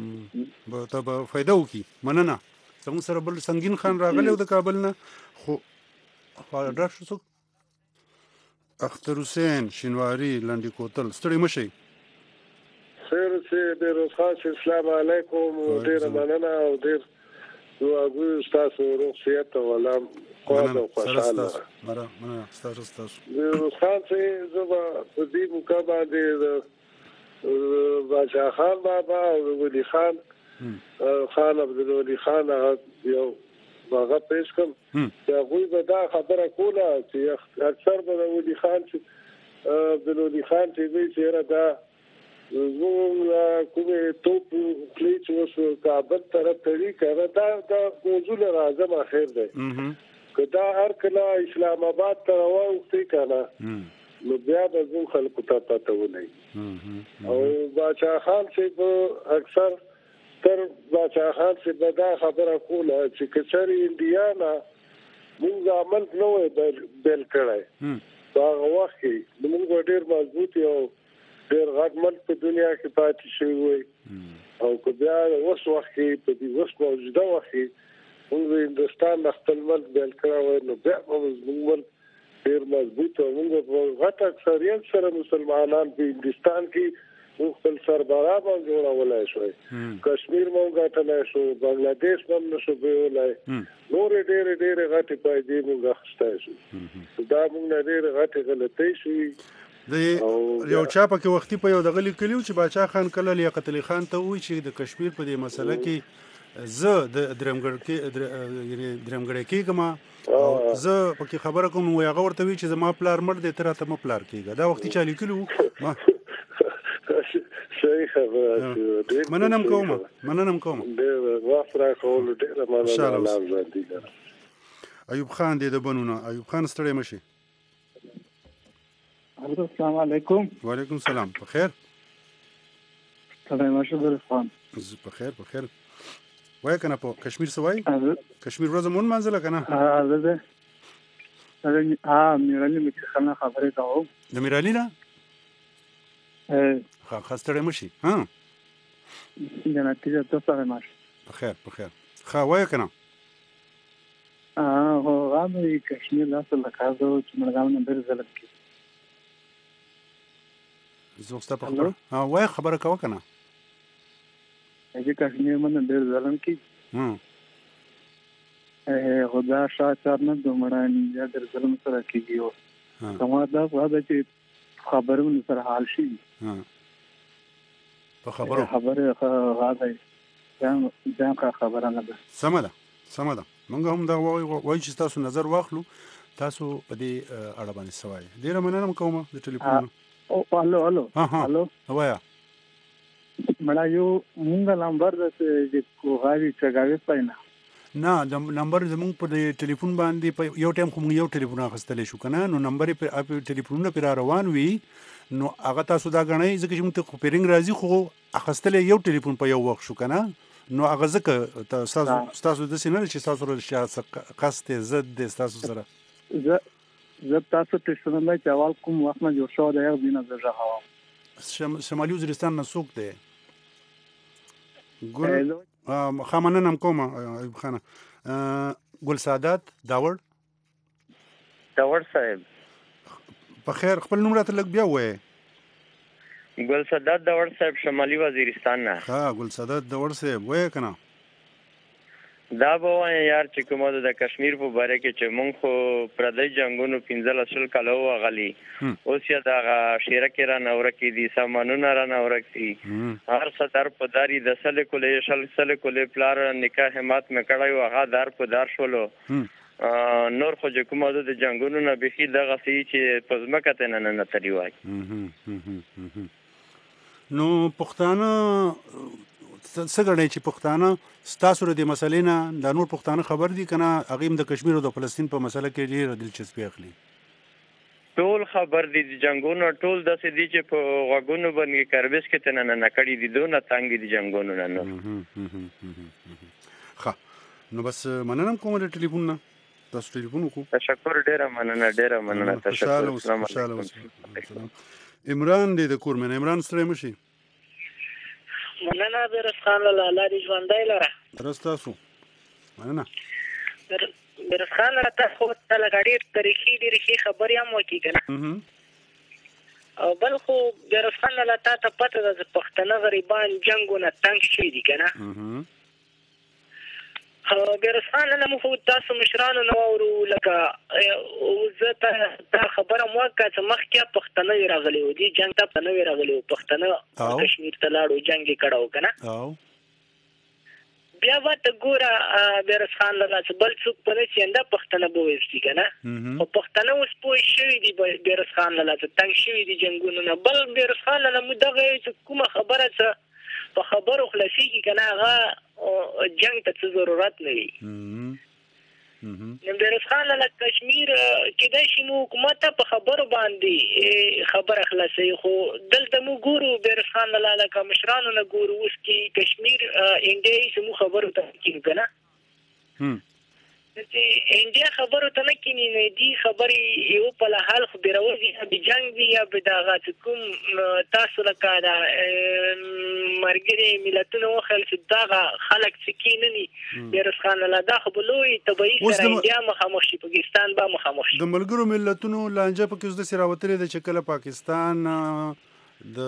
به فائدہ وکي مننه څنګه سره بل سنگین خان راغلی د کابل نه خو خاطر شو اختر حسین شینواری لنډی کوتل ستړي مشي خیر چې ډیر خاص السلام علیکم ډیر مننه او ډیر نو هغه تاسو روغ ولام قوت او خوشاله مره مره تاسو تاسو نو خان چې زما په دې مقابله د باچا خان بابا او ولی خان خان عبد الولی خان یو هغه پیش کوم چې هغوی به دا خبره کوله چې اکثر به د ولی خان چې عبد الولی خان چې دوی چې دا زموږ کومې توپ کلی چې اوس کابل طرف ته وي که دا دا موضوع له راځم اخر دی که دا هر کله اسلام آباد ته راواوښتې که نه نو بیا به زموږ خلکو ته پته ولګي او باچا خان چې به اکثر تر باچا خان سے بدا خبره کوله چې کچري انډیانا موږ عمل نو بیل کړای هغه وخت کې موږ ډېر مضبوط یو ډېر غټ ملک په دنیا کې پاتې شوی وي او که بیا اوس وخت کې په دې اوس موجوده وخت کې موږ هندوستان خپل ملک بیل کړی نو بیا موږ ډېر مضبوط او موږ په غټ اکثریت سره مسلمانان په هندوستان کې موږ خپل سربراہ باندې جوړولای شوی کشمیر مونږ ګټلای شو بنگلاديش هم نشو بیولای نور ډېر ډېر غټي پایدې موږ اخستای شو دا موږ ډېر غټي غلطۍ شوې د یو چا پکې وختي په یو دغه لیکلیو چې باچا خان کله لیاقت علي خان ته وایي چې د کشمیر په دې مسله کې زه د درمګړ کې یعنی درمګړ کېږم زه پکې خبره کوم وي هغه ورته وی چې زما پلار مړ دی تر ته م پلار کېږه دا وختي چا لیکلو ما صحیح خبره مننم کوم مننم کوم ډېر وافره کول ډېر مننه ایوب خان دې د بنونه ایوب خان ستړی مشي السلام علیکم وعلیکم السلام په خیر سلام مشهور خان په خیر په خیر وای کنه په کشمیر سوای کشمیر ورځ مون منځله کنه ها زه زه ها میرانی مې خلنه خبرې کوم د میرانی نه اه خا خستړی مشي ها جناتي ته سره ماش په خیر په خیر خا وای کنه اه هو غاړي کشمیر لاس لکازو چې مرګاو نه درځل کی زوستا په خبره ها وای خبره کوه کنه اجي کشمیر من ډېر ظلم کی هم اه خدا شاعر نه دومړانی یا در ظلم سره کیږي کومه دا واه چې خبرونه سره حال شي ها په خبرو خبره غاړي ځان ځان خبره نه ده سم ده سم ده موږ هم دا وای چې تاسو نظر واخلو تاسو په دې اړه باندې سوای ډیر مننه کوم د ټلیفون او الو الو الو وایا مړا یو مونږ نمبر د چې کوغاوی چګاوي پاینه نه د نمبر زموږ په ټلیفون باندې په یو ټایم خو موږ یو ټلیفون اخیستلی شو کنه نو نمبر په ټلیفونونه پر روان وي نو هغه تاسو دا غنئ ځکه چې موږ ته خو پیرنګ راځي خو اخیستلی یو ټلیفون په یو وخت شو کنه نو هغه ځکه تاسو تاسو د سینل چې تاسو سره قصد زد د تاسو سره زه زه تاسو ته څنګه چې اول کوم وخت نه جوړ شو د یو دینه زړه هوا شمالي وزیرستان نه څوک دی ګل خامنن هم کوم ایوب خان ګل سعادت داور داور صاحب په خیر خپل نوم راته لګ بیا وای ګل سعادت داور صاحب شمالي وزیرستان نه ها ګل سعادت داور صاحب وای کنه دا به وای یار چې کومه د کشمیر په باره کې چې مونږ خو پردی جنگونو پنځل اصل کلو غلي اوس یا دا شیره کې را نور کې دي سامانونه را نور کې هر ستر په داری د سل کولې شل سل کولې پلار نکاح همت مې کړای او هغه دار په دار شولو نور خو چې کومه د جنگونو نه بخي دغه سي چې پزماکه ته نه نه تری وای نو پښتانه څنګه چې پښتانه ستاسو د مسلې نه د نور پښتانه خبر دي کنه هغه د کشمیر او د فلسطین په مسله کې ډېر دلچسپي اخلي ټول خبر دي د جنگونو ټول د سې دي چې په غوګونو باندې کاربس کې تنه نه کړی دي دونه تنګ دي جنگونو نه ښه نو بس مننه کوم د ټلیفون نه تاسو ټلیفون وکړو تشکر ډیره مننه ډیره مننه تشکر السلام علیکم عمران دې د کورمن عمران ستړی مشي مننه بیرس خان لاله دې ژوندۍ لره درست تاسو مننه بیرس خان لاله تاسو ته لګړې تاریخي ډېرې خبرې هم وکړي کنه او بل خو بیرس خان لاله ته پته ده چې پښتنه غریبان جنگونه تنګ شي دي کنه بیرس خان لاله مو تاسو مشرانو نو ورو لکه زه ته خبره مو وکړه چې مخکې پښتنه راغلي و دي جنگ ته پښتنه راغلي و پښتنه کشمیر ته لاړو جنگ یې کړو کنه او بیا ورته ګوره بیرس خان لاله چې بل څوک په نه چې انده پښتنه به وایي کنه او پښتنه اوس پوه شوي دي بیرس خان لاله چې تنګ شوي دي جنګونو نه بل بیرس خان لاله مو دغه چې کومه خبره چې په خبرو خلاصيږي کنه هغه جنگ ته ضرورت نه وي بیروز خان لاله کشمیر کېدای شي مو حکومت ته په خبرو باندې خبره خلاصوي خو دلته مو ګورو بیروز خان لاله لکه مشرانو نه ګورو اوس کې کشمیر انډیا یې مو خبرو ته کېږي که نه چې انډیا خبرو ته نه کېني نو دې خبرې یو په لحال خو بیروز یا به جنګ وي یا به د هغه کوم تاسو لکه د ملګري ملتونه وښیل چې دغه خلک چې کېنني بیروز خان لاله دا خو به لوی طبیعي سره انډیا مخامخ شي پاکستان به مخامخ شي د ملګرو ملتونو لانجه پکې اوس داسې راوتلې ده چې کله پاکستان د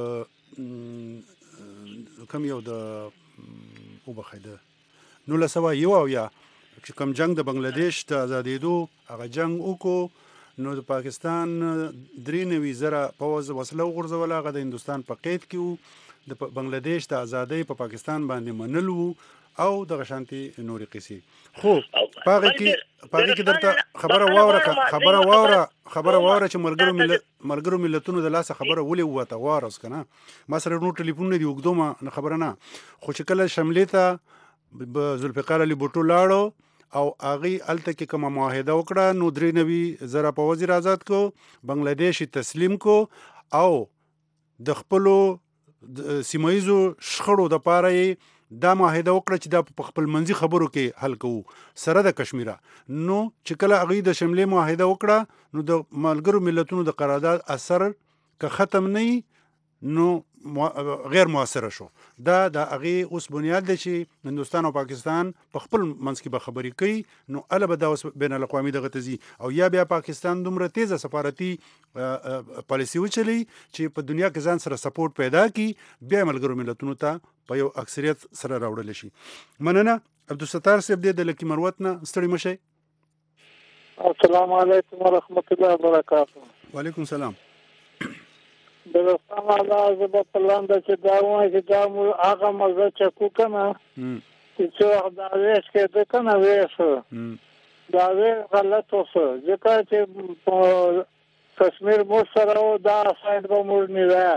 کوم یو د وبخښئ د نولس سوه یو اویا چې کوم جنګ د بنګلادیش د ازادېدو هغه جنګ وکړو نو د پاکستان درې نوي زره پوځ وسله وغورځوله هغه د هندوستان په قید کې وو د بنګلادیش د ازادۍ په پاکستان باندې منل وو او دغه شانتي نورې قصې خو په هغې کې په هغې کې درته خبره واوره خبره واوره خبره واوره چې ملګرو ملت ملګرو ملتونو د لاسه خبره ولې ووته واوره اوس که نه ما سره نور ټلیفونونه دي اوږدومه خبره نه خو چې کله شملې ته ذوالفقار علي بوټو لاړو او هغې هلته کې کومه معاهده وکړه نو درې نوي زره پوځ یې آزاد کو بنګلادیش یې تسلیم کو او د خپلو سیمه ییزو شخړو دپاره یې دا معاهده وکړه چې دا په خپل منځي خبرو کې حل کوو سره د کشمیره نو چې کله هغې د شملې معاهده وکړه نو د ملګرو ملتونو د قرارداد اثر که ختم نه نو غیر موثره شو دا د هغې اوس بنیاد دی چې هندوستان او پاکستان په خپل منځ کې به خبرې کوي نو هله به دا اوس بین الاقوامي دغه ته ځي او یا بیا پاکستان دومره تیزه سفارتي پالیسي وچلي چې په دنیا کې ځان سره سپورټ پیدا کړي بیا ملګرو ملتونو ته په یو اکثریت سره راوړلی شي مننه عبدالستار صاحب دی د لکي مروت نه ستړي مه شئ السلام علیکم ورحمت الله وبرکاتو وعلیکم سلام بیروز خان لاله زه به په لنډه چې دا ووایم چې دا مو هغه مزه چکو که نه چې څه وخت دا ویش کېده که نه ویش دا ویش غلط اوسه ځکه چې په کشمیر موږ سره و دا سایډ به موږ نیوه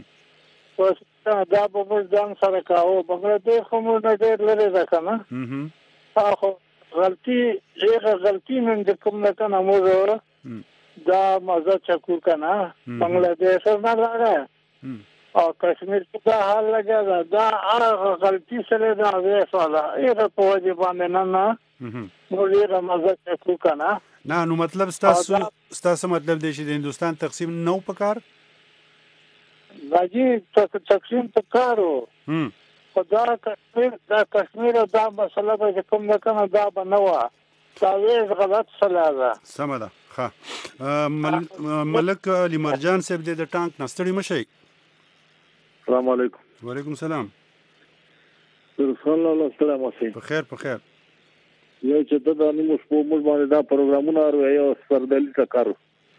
دا به موږ ځان سره کاوه بنګلادیش خو موږ نه ډېر لرې ده که نه خو غلطي هغه غلطي نن د کوم نه که نه موږ دا مزه چکو که نه بنګلادیش نه راغی او کشمیر کې دا حال لګیا ده دا هغه غلطي سره دا ویش والا هغه په وجې باندې نه نه موږ هغه مزه چکو که نه نه نو مطلب ستاسو ستاسو مطلب دی چې د هندوستان تقسیم نه و په کار راځي تقسیم په کار و خو دا کشمیر دا کشمیر او دا مسله به چې کوم نه کنه دا به نه وه دا ویش غلط سلا ده سمه ده ښه ملک علي مرجان صاحب دی د ټانک نه ستړي مه شئ السلام علیکم وعلیکم سلام بیروز خان لاله ستړی مه شئ په خیر په خیر یو چې ته دا نیمو شپو موږ باندې دا پروګرامونه اروي او سردلي ته کار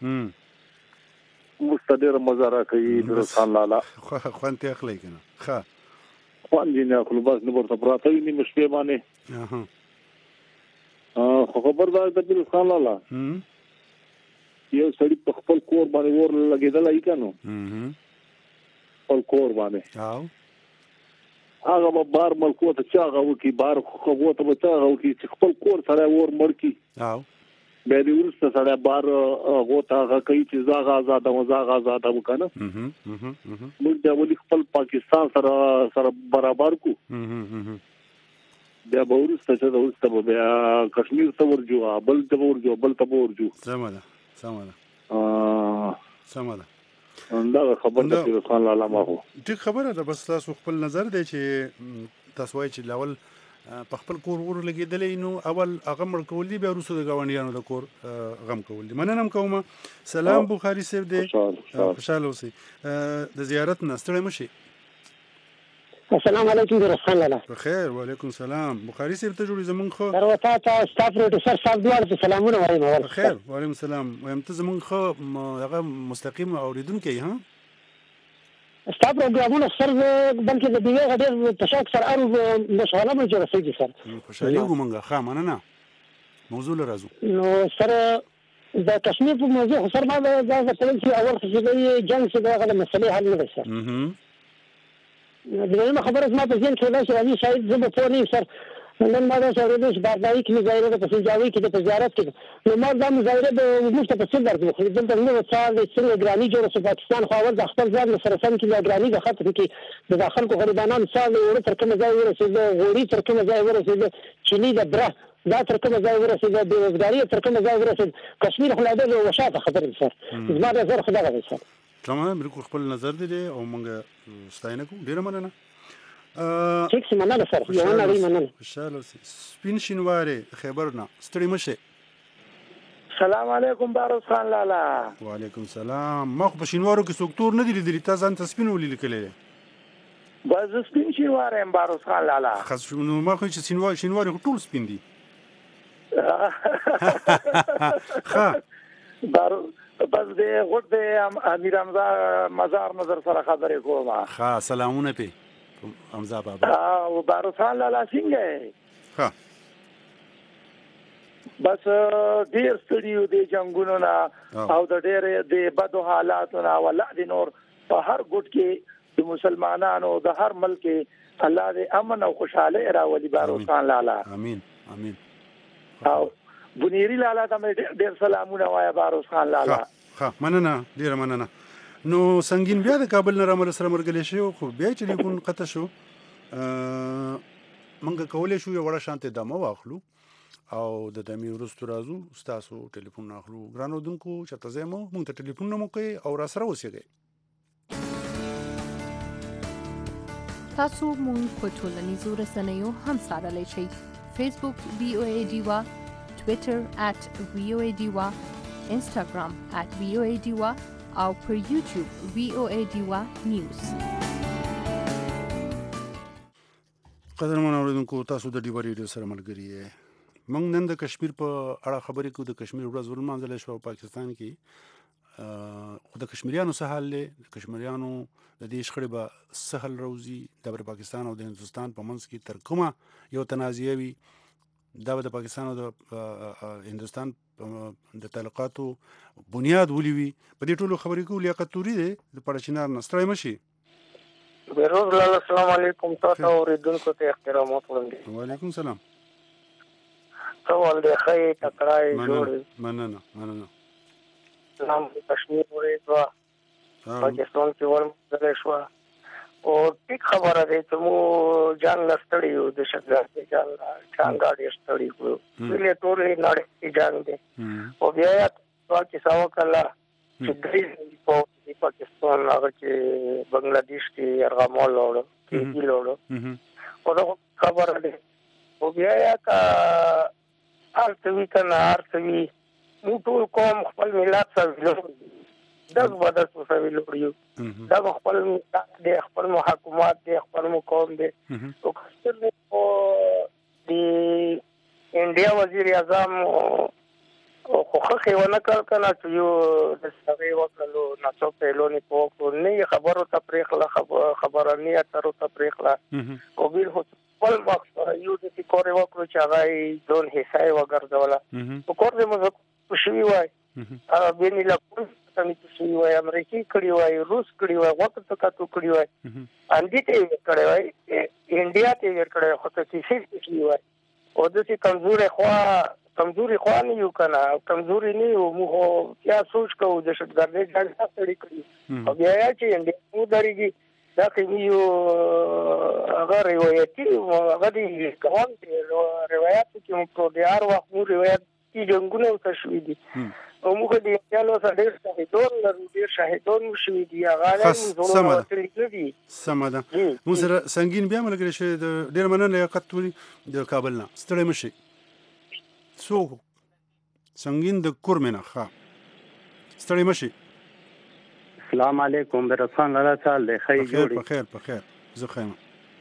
موږ ته ډېره مزه راکوي بیروز خان لاله خوند ترې اخلئ که نه ښه خوند یې نه اخلو بس نه ورته پراته وي نیمه شپې باندې خو خبردار ده بیروز خان لاله یو سړي په خپل کور باندې اور لګېدلی وي که نو خپل کور باندې هغه به بار ملکو ته چاغه وکړي بار هغو ته به چاغه وکړي چې خپل کور سړی اور مړ کړي بیا دې وروسته سړی بار هغو ته هغه کوي چې زه هغه ازادوم زه هغه ازادوم که نه موږ بیا ولې خپل پاکستان سره سره برابر کړو بیا به وروسته چې وروسته به بیا کشمیر ته ورځو بل ته به ورځو بل ته به ورځو سمه ده سمه ده سمه ده دا خبر ده بیروز خان لاله ما خو ټیک خبره ده بس تاسو خپل نظر دی چې تاسو وایئ چې لاول په خپل کور اور لګېدلی نو اول هغه مړ کول دي بیا وروسته د ګاونډیانو د کور غم کول دي مننه هم کومه سلام بخاري صاحب دی خوشحاله اوسئ د زیارت نه ستړی مه شئ السلام علیکم بیروز خان لاله بخیر وعلیکم سلام بخاري صاحب ته جوړي زمونږ خو درته ته ستا پروډوسر صاحب دواړو ته سلامونه وایم اول بخیر وعلیکم سلام وایم ته زمونږ خو هغه مستقیم اورېدونکی یې ها ستا پروګرامونه سر بلکې د دې ډېر په شوق سره اورو مشغله مې جوړه شوي سر خوشحالي وګو مونږه ښه مننه موضوع له راځو نو سره د کشمیر په موضوع خو سر ما دا کول چې اول خو چې جنګ چې دغه د مسلې حل نه دی سر دغه خبره زما په ذهن کې دا چې راځي شاید زه به پوه نه یم سر نن ما دا شاورې چې بارداري کې مظاهره د پسنجاوي کې د زیارت کې نو ما دا مظاهره د موږ ته څه درځو خو دلته نو څار د څنګه ګرانی جوړه سو پاکستان خو اول د خپل ځان سره سم کې ګرانی د خطر کې د داخل کو غریبانو مثال ور تر کومه ځای ورسېد غوړي تر کومه ځای ورسېد چيلي د بره دا تر کومه ځای ورسېد د بېروزګاري تر کومه ځای ورسېد کشمیر خو لا د وشاته خبر سر زما نظر خو دا غوښتل سر تمام بالکل خپل نظر دی او موږ ستاینه کوو ډیره مننه ا ټیکس مننه سر یو نه لري مننه خوشاله سپین شینواره خبرنا ستړي مشه السلام علیکم باروس خان لالا وعلیکم السلام ما خو په شینوارو کې سوکتور نه دی لیدلی تاسو ځان ته سپین ولې لیکلې باز سپین شینواره ام باروس خان لالا خاص نو ما خو چې شینوار شینواره ټول سپین دي ها بارو بس دې غوډ دې امیر حمزه مزار نظر سره خبرې کوم ها سلامونه په حمزه بابا او باروس خان لالا څنګه ها بس ډیر ستړیو د جنگونو نه او د ډیر د بدو حالاتو نه ولادي نور په هر ګډ کې د مسلمانانو د هر ملک الله دې امن او خوشاله راولي باروس خان لالا امين امين او بنيري لالا ته ډیر سلامونه وایا باروس خان لالا ها مننه ډیر مننه نو سنگین بیا د کابل نه رامل سره مرګل شي خو بیا چې ټلیفون قطع شو منګه کولې شو یو وړه شانته دمو واخلو او د دمیر ورستو رازو تاسو ټلیفون اخلو ګرانو دونکو چرته زمو مونږ ته ټلیفون نه موکي او را سره اوسېږي تاسو مونږ په ټولنیزو رسنیو هم سره لشي فیسبوک وی او ای ډی وا ټوئیټر ات وی او ای ډی وا انستګرام ات وی او ای ډی وا او پر یوټیوب وی او ای ډی وا نیوز قدرمن اوریدونکو تاسو د ډیو ریډیو سره ملګری یې موږ نن د کشمیر په اړه خبرې کوو د کشمیر ورځ ولمانځل شو په پاکستان کې خو د کشمیریانو سهال له کشمیریانو د دې شخړې به سهل روزي د پاکستان او د هندستان په منځ کې تر کومه یو تنازعه وي دا د پاکستان او د هندستان د تعلقاتو بنیاد ولي وي په دې ټولو خبرې کوو لیاقت توري دی د پړچینار نستړی مشي بیروز لاله السلام علیکم تاسو اوریدونکو ته احترامات وړاندې وعلیکم السلام سوال دی خی تکړای جوړ مننه مننه نام کشمیر ورېدوا پاکستان کې ورمځل شو او ټیک خبره ده چې مو جان لستړی یو د شګه جان څنګه دې ستړی کو ویلې ټولې نړۍ جان دې او بیا چې ساو کلا چې دې په پاکستان هغه چې بنگلاديش کې ارغمال وړو کې دی وړو او خبره ده او بیا کا ارتوی کنه ارتوی نو ټول قوم خپل ملت سره دغه بدل څه ویلو دا خپل د خپل حکومت د خپل قوم دی او خاصه په د انډیا وزیر اعظم او خو خېونه کار کنه چې یو د سوي وکړو ناڅو په لونی په نه خبرو ته پرېخله خبره نه تر ته پرېخله او بیل هو خپل وخت یو د کورې وکړو چې هغه دون حصہ وګرځوله او کور دې مزه شوی وای ا بینی لا پولیس شوی وای امریکای کړي وای روس کړي وای وخت ته کاتو کړي وای اندې ته کړي وای انډیا ته ور کړي خو ته څه شي وای او د دې کمزوري خوا کمزوري خوا نه یو کنه کمزوري نه یو موږ بیا سوچ کوو د شتګردې ځان ستړي کړي او بیا چې انډیا مو درېږي دا کې یو هغه روایتي هغه دي کوم روایت چې موږ په دیار وخت مو روایت چې جنگونه وشوي دي او موږ دې یالو سره ډېر شهیدون لرو ډېر شهیدون شوي دي هغه له زموږ دي سمده موږ سره سنگین بیا ملګری شه ډېر مننه لیاقت توري د کابل نه ستړی مشي سو سنگین د کورمنه ښه ستړی مشي السلام علیکم برسان لاله چال دی خی جوړي بخیر بخیر زه خیم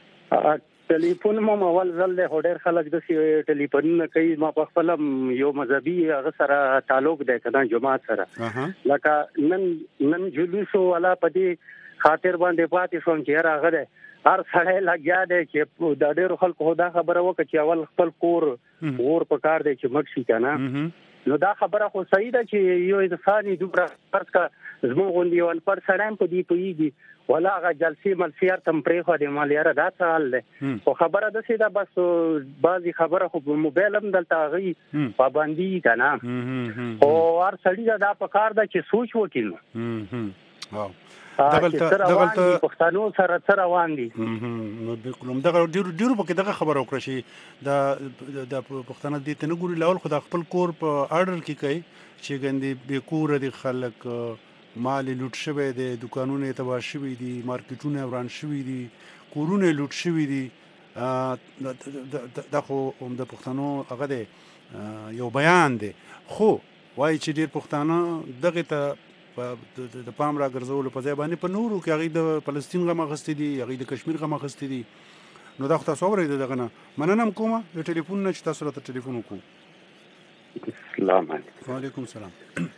ټلیفون مو اول ځل له هډر خلک د ټلیفون نه کوي ما په خپل یو مذهبي هغه سره تعلق دی کنه جماعت سره لکه نن نن جلوس ولا پدې خاطر باندې پاتې شوم چې یاره هغه دی هر سړی لګیا دی چې د ډېرو خلکو دا خبره وکړه چې اول خپل کور اور په کار دی چې مړ شي که نه نو دا خبره خو صحیح ده چې یو انسان یې دومره فرض کړه زموږ غوندې یو انپړ سړی هم په دې پوهېږي ولا هغه جلسې ملسې هر ته م پرېښودې مال یاره دا څه حال دی خو خبره داسې ده بس بعضې خبره خو په موبایل هم دلته هغوی پابندي که نه خو هر سړي ته دا په کار ده چې سوچ وکړي نو دغلته پښتنو سره څه روان دي نو بالکل همدغه ډېرو ډېرو پکې دغه خبره وکړه چې د پښتانه دې ته نه ګوري لاول خو د خپل کور په اډر کې کوي چې ګندې بې کوره دي خلک مال یې لوټ شوی دی دوکانونه یې تباه شوي دي مارکیټونه یې وران شوي دي کورونه یې لوټ شوي دي دا خو د پښتنو هغه دی یو بیان دی خو وایي چې ډېر پښتانه دغې ته د پام را ګرځولو په ځای باندې په نورو کې هغوی د فلسطین غم اخیستی دي هغوی د کشمیر غم اخیستی دي نو دا خو تاسو اورئ د دغه نه مننه هم کومه د ټلیفون نه چې تاسو راته ټلیفون وکړو السلام علیکم وعلیکم السلام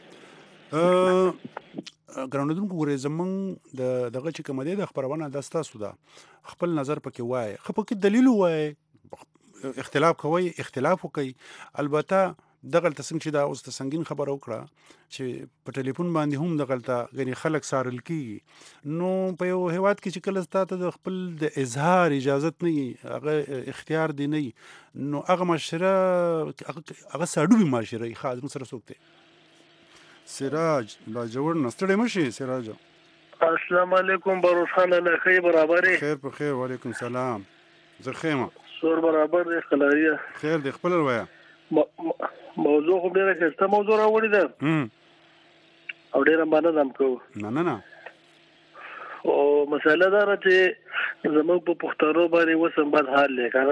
ګران اورېدونکو ګورئ زموږ د دغه چې کومه دی د خپرونه دا ستاسو ده خپل نظر پکې وایئ ښه پکې دلیل ووایئ اختلاف کوئ اختلاف وکړئ البته دغلته څنګه چې دا اوس ته سنګین خبره وکړه چې په ټلیفون باندې هم دغلته غني خلک سارل کیږي نو په یو هیواد کې چې کله ستاسو د خپل د اظهار اجازت نه هغه اختیار دی نه نو هغه معاشره هغه ساډوبي معاشره خاص نو سره سوکته سراج لا جوړ نستړی مشي سراج السلام علیکم بروز خان الله خیر برابر خیر په خیر وعلیکم السلام زه خیمه سور برابر دی خلاریه خیر دی خپل ویا موضوع خو ډېره ښایسته موضوع راوړې ده او ډېره مننه هم کوو مننه او مسله دا ده چې زموږ په پښتنو باندې اوس هم بد حال دی که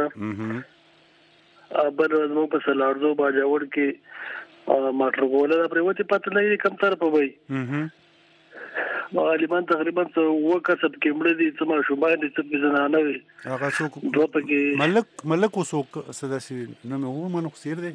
نه بل زموږ په سلاړزو باجوړ کې ماټرګوله دا پرېوتې پته نه وي کوم طرفه به وي غالبا تقریبا څه اووه کسه پکې مړه دي څه ماشومان دي څه پکې زنانه وي هغه څوک دوه پکې ملک ملک وڅوک څه داسې نوم یې ومنو خو سیر دی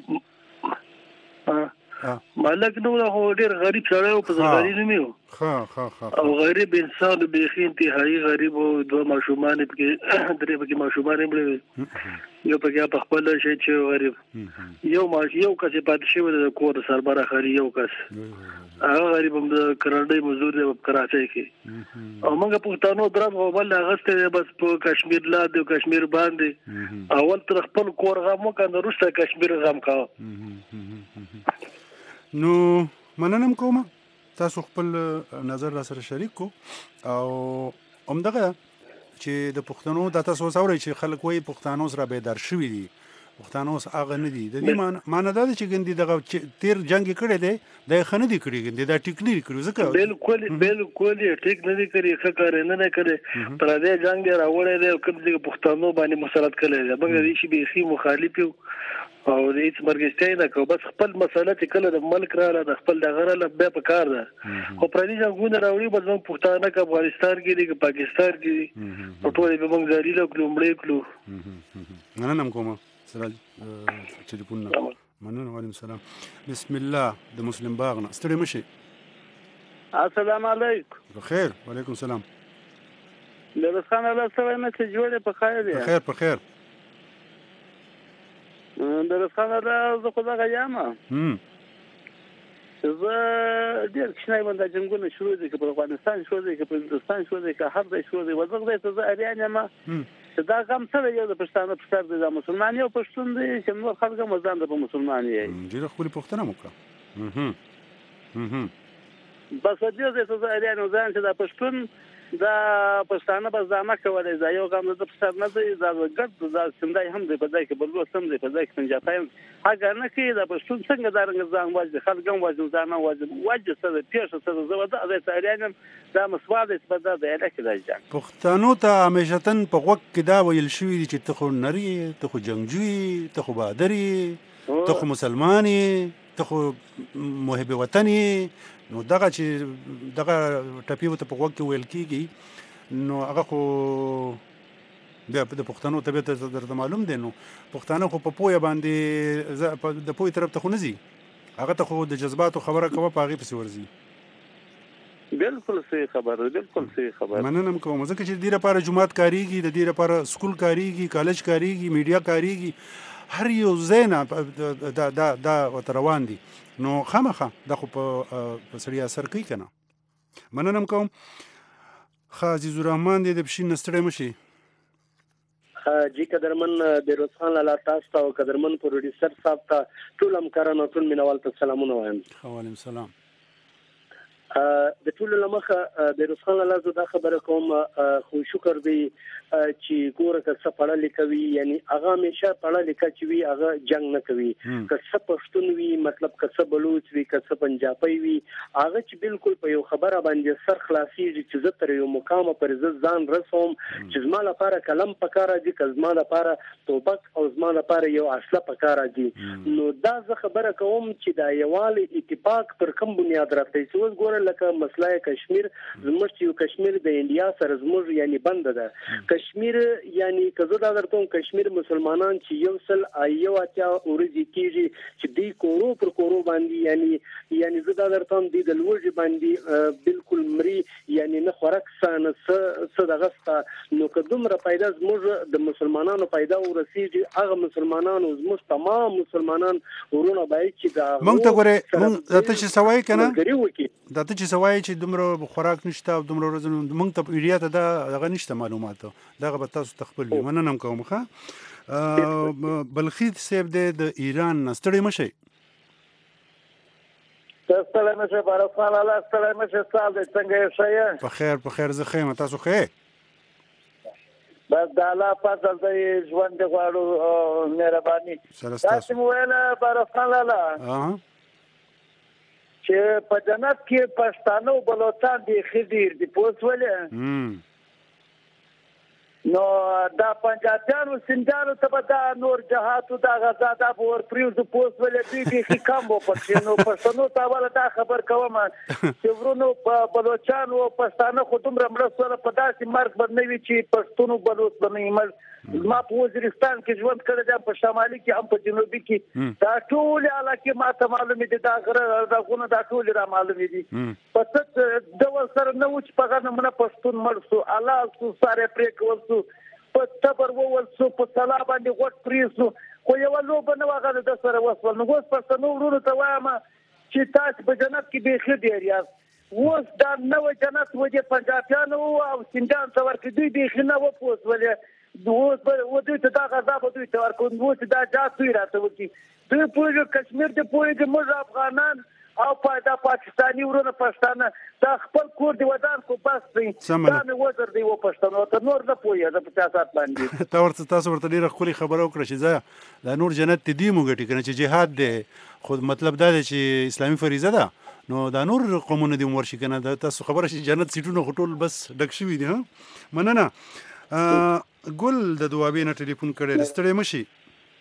ملک نو خو ډېر غریب سړی و په زرغري نوم یې و ښه ښه ښه او غریب انسان بیخي انتهایي غریب و دوه ماشومان یې پکې درې پکې ماشومان یې مړه وي یو پکې په خپل شهید شوی غریب یو یو کس یې پاتې شوی د کور سربره خري یو کس هغه غریب هم د کرنډۍ مزدور دی په کراچۍ کې او موږ پښتانو درد غوبل اغستی دی بس په کشمیر لاندې او کشمیر باندې اول تر خپل کور غم وکړه وروسته کشمیر غم کوه نو مننه هم کومه تاسو خپل نظر را سره شریک کو او همدغه چې د پښتنو د تاسو اورئ چې خلک وایي پښتانو سره بیدار شوي دي پښتانه اوس هغه نه دي د دې معنی دا ده چې ګندې دغه تیر جنګ یې کړی دی دا یې ښه نه دي کړي ګندې دا ټیک نه دي کړي ځکه بالکل بالکل یې ټیک نه دي کړي ښه کار یې نه دی کړی پردی جنګ یې راوړی دی او کوم ځای پښتنو باندې مسلط کړی دی موږ د دې شي بیخي مخالف یو او هیڅ مرګستۍ نه کوو بس خپل مسله چې کله د ملک راله د خپل دغه راله بیا په کار ده خو پردي جنګونه راوړي بس موږ پښتانه که افغانستان کې دي که پاکستان کې دي نو ټول به موږ ذلیله کړو مړې کړو مننه هم کومه سراج ټلیفون نه مننه وعلیکم السلام بسم الله د مسلم باغ نه ستړي مشي السلام علیکم بخیر وعلیکم السلام د خان الله سره نه چې جوړه په خیر دی بخیر په خیر د رسخان الله زه خو دغه یم زه ډېر کوچنی باندې جنګونه شروع دي که په افغانستان شروع دي که په هندوستان شروع دي که هر ځای شروع دي دغه ځای ته زه اریان یم چې دا غم څه دی یو د پښتانه په سر دی دا مسلمان یو پښتون دی چې نور خلک هم ځان د په مسلمان یې ډېره ښکلې پوښتنه مو وکړه بس دې ځای ته زه اریان یم ځان چې دا پښتون دا پښتانه بس دا نه کولی دا یو غم د په سر نه دی دا ګډ دا سندای هم دی په ځای کې بلوڅ هم دی په ځای کې پنجابی هم هغه نه کوي دا پښتون څنګه دا رنګ ځان واجد خلک هم واجد ځان نه واجد واجد څه دی پیښه څه دی زه دا ځای ته اریان یم دا مسوال دی په دا دی لکه دا جنګ پښتنو ته همیشتن په غوږ کې دا ویل شوي دي چې ته خو نر یې ته خو جنګجو یې ته خو بهادر یې ته خو مسلمان یې ته خو محب وطن یې نو دغه چې دغه ټپی ورته په غوږ کې ویل کېږي نو هغه خو بیا د پښتنو طبیعت درته معلوم دی نو پښتانه خو په پوهه باندې د پوهې طرف ته خو نه ځي هغه ته خو د جذباتو خبره کوه په هغې پسې ورځي بالکل صحیح خبره بالکل صحیح خبره. مننه کوم ځکه چې د دې لپاره جماعت کاریږي، د دې لپاره سکول کاریږي، کالج کاریږي، میډیا کاریږي، هر یو ځای نه دا دا دا ورته روان دي. نو خامخا دا خو په سړي اثر کوي که نه. مننه کوم. ښه عزیز الرحمن دی د پښین نه ستړی مه شي. جی قدرمن بیروز خان لالا تاسو ته او قدرمن پروډوسر صاحب ته ټول همکاران او ټول مینوال ته سلامونه وایم. وعلیکم السلام. د ټولو له مخه بیروز خان لالا زه دا خبره کوم خو شکر دی چې ګوره که څه پړه لیکوي یعنی هغه همیشه پړه لیکه چې وي هغه جنګ نه کوي. که څه پښتون وي مطلب که څه بلوچ وي که څه پنجابی وي هغه چې بالکل په یو خبره باندې سر خلاصېږي چې زه تر یو مقامه پر زه ځان رسوم چې زما لپاره قلم پکار راځي که زما لپاره توپک او زما لپاره یو اصله پکار راځي. نو دا زه خبره کوم چې دا یووالی اتفاق پر کوم بنیاد راځي چې اوس ګوره لکه مسله کشمیر زموږ چې یو کشمیر د انډیا سره زموږ یعنی بند ده. کشمیر یعنی که زه دا درته وایم کشمیر مسلمانان چې یو سل یو اتیا ورځې کېږي چې دوی کورو پر کورو باندې یعنی یعنی زه دا درته وایم دوی د لوږې باندې بالکل مري یعنی نه خوراک سته نه څه دغه سته. نو که دومره پیدا زموږ د مسلمانانو پیدا ورسېږي هغه مسلمانانو زموږ تمام مسلمانان ورونه باید چې د موږ ته ګورې موږ ته چې څه وایي که نه دا ته چې څه وایي چې دومره خوراک نشته او دومره ورځې موږ ته ایډیا ته دا هغه نشته معلوماتو دغه به تاسو ته خپل وي. مننه کوم. ښه بلخیت صاحب دی د ایران نه ستړی مه شئ. ستړی مه شئ بارف خان لالا ستړی مه شئ سال دی څنګه یې ښه یې؟ په خیر په خیر زه ښه یم تاسو ښه یې؟ بس د الله فضل دی ژوند دې غواړو مهرباني. داسې مو ویله بارف خان لالا چې په جنت کې پښتانه او بلوچان بیخي ډېر دي پوه شولې. نو دا پنجابیانو سندانو ته به دا نور جهاتو دا غزا دا به ورپرېږدو پوه شولې دوی بیخي کم و پکښې. نو پښتنو ته اوله دا خبر کوم چې ورونو بلوچان او پښتانه خو دومره مړه سوله په داسې مرګ به نه وي چې پښتون او بلوچ به نه وي مړ. ما په وزیرستان کې ژوند کړی دی په شمالي کې هم په جنوبي کې دا ټولې علاقې ما ته معلومې دي دا غره دغونه دا ټولې را معلومې دي. په څه ډول سره نه و چې په هغه نمونه پښتون مړ سو الله سو ساری پرې کول سو په تبر وول سو په سلا باندې غوټ پرې سو خو یوه لوبه نه وه هغه د سره وسول. نو اوس پښتنو ورونو ته وایم چې تاسو په جنت کې بیخي ډېر یاست. اوس دا نوی جنت و دې پنجابیانو او سندان ته ورکړي دوی بیخي نه وپوه شولې. اوس به دوی ته دا غذا به دوی ته ورکړو اوس دا جات دوی راته وکړي. دوی پوهېږي کشمیر دې پوهېږي موږ افغانان او دا پاکستاني ورونه پښتانه دا خپل کور دی ودان کو بس دی دا مې وزر دی و پښتنو ته نور نه پوهېږه په سیاست باندې. تا ورته تاسو ورته ډېره ښکلې خبره وکړه چې زه دا نور جنت دې دوی مو ګټي که نه چې جهاد دی خو مطلب دا دی چې اسلامي فریضه ده نو دا نور قومونه دې ورشي که نه تاسو خبره چې جنت سیټونه خو ټول بس ډک شوي دي. ها مننه. ګل د دوابې نه ټلیفون کړی ستړی مه شي.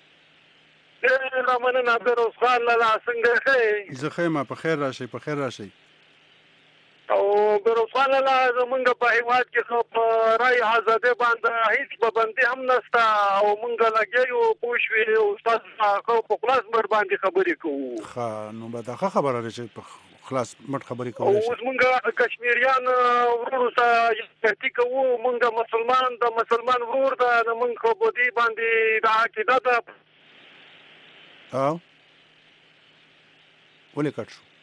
مننه بیروز خان لالا څنګه ښه یې؟ زه ښه یم په خیر راشئ په خیر راشئ. او بیروز خان لالا زمونږ په هېواد کې خو په رای آزادۍ باندې هېڅ پابندي هم نشته او مونږ لګیا یو پوه شوې استاد خو په خلاص مټ باندې خبرې کوو. ښه نو به دا ښه خبره ده چې په خلاص مټ خبرې کولی شي. اوس مونږ کشمیریان ورونو سره یکتي کوو مونږ مسلمان د مسلمان ورور ده نو مونږ خو په دې باندې د عقیده ده. او ولې کټ شو؟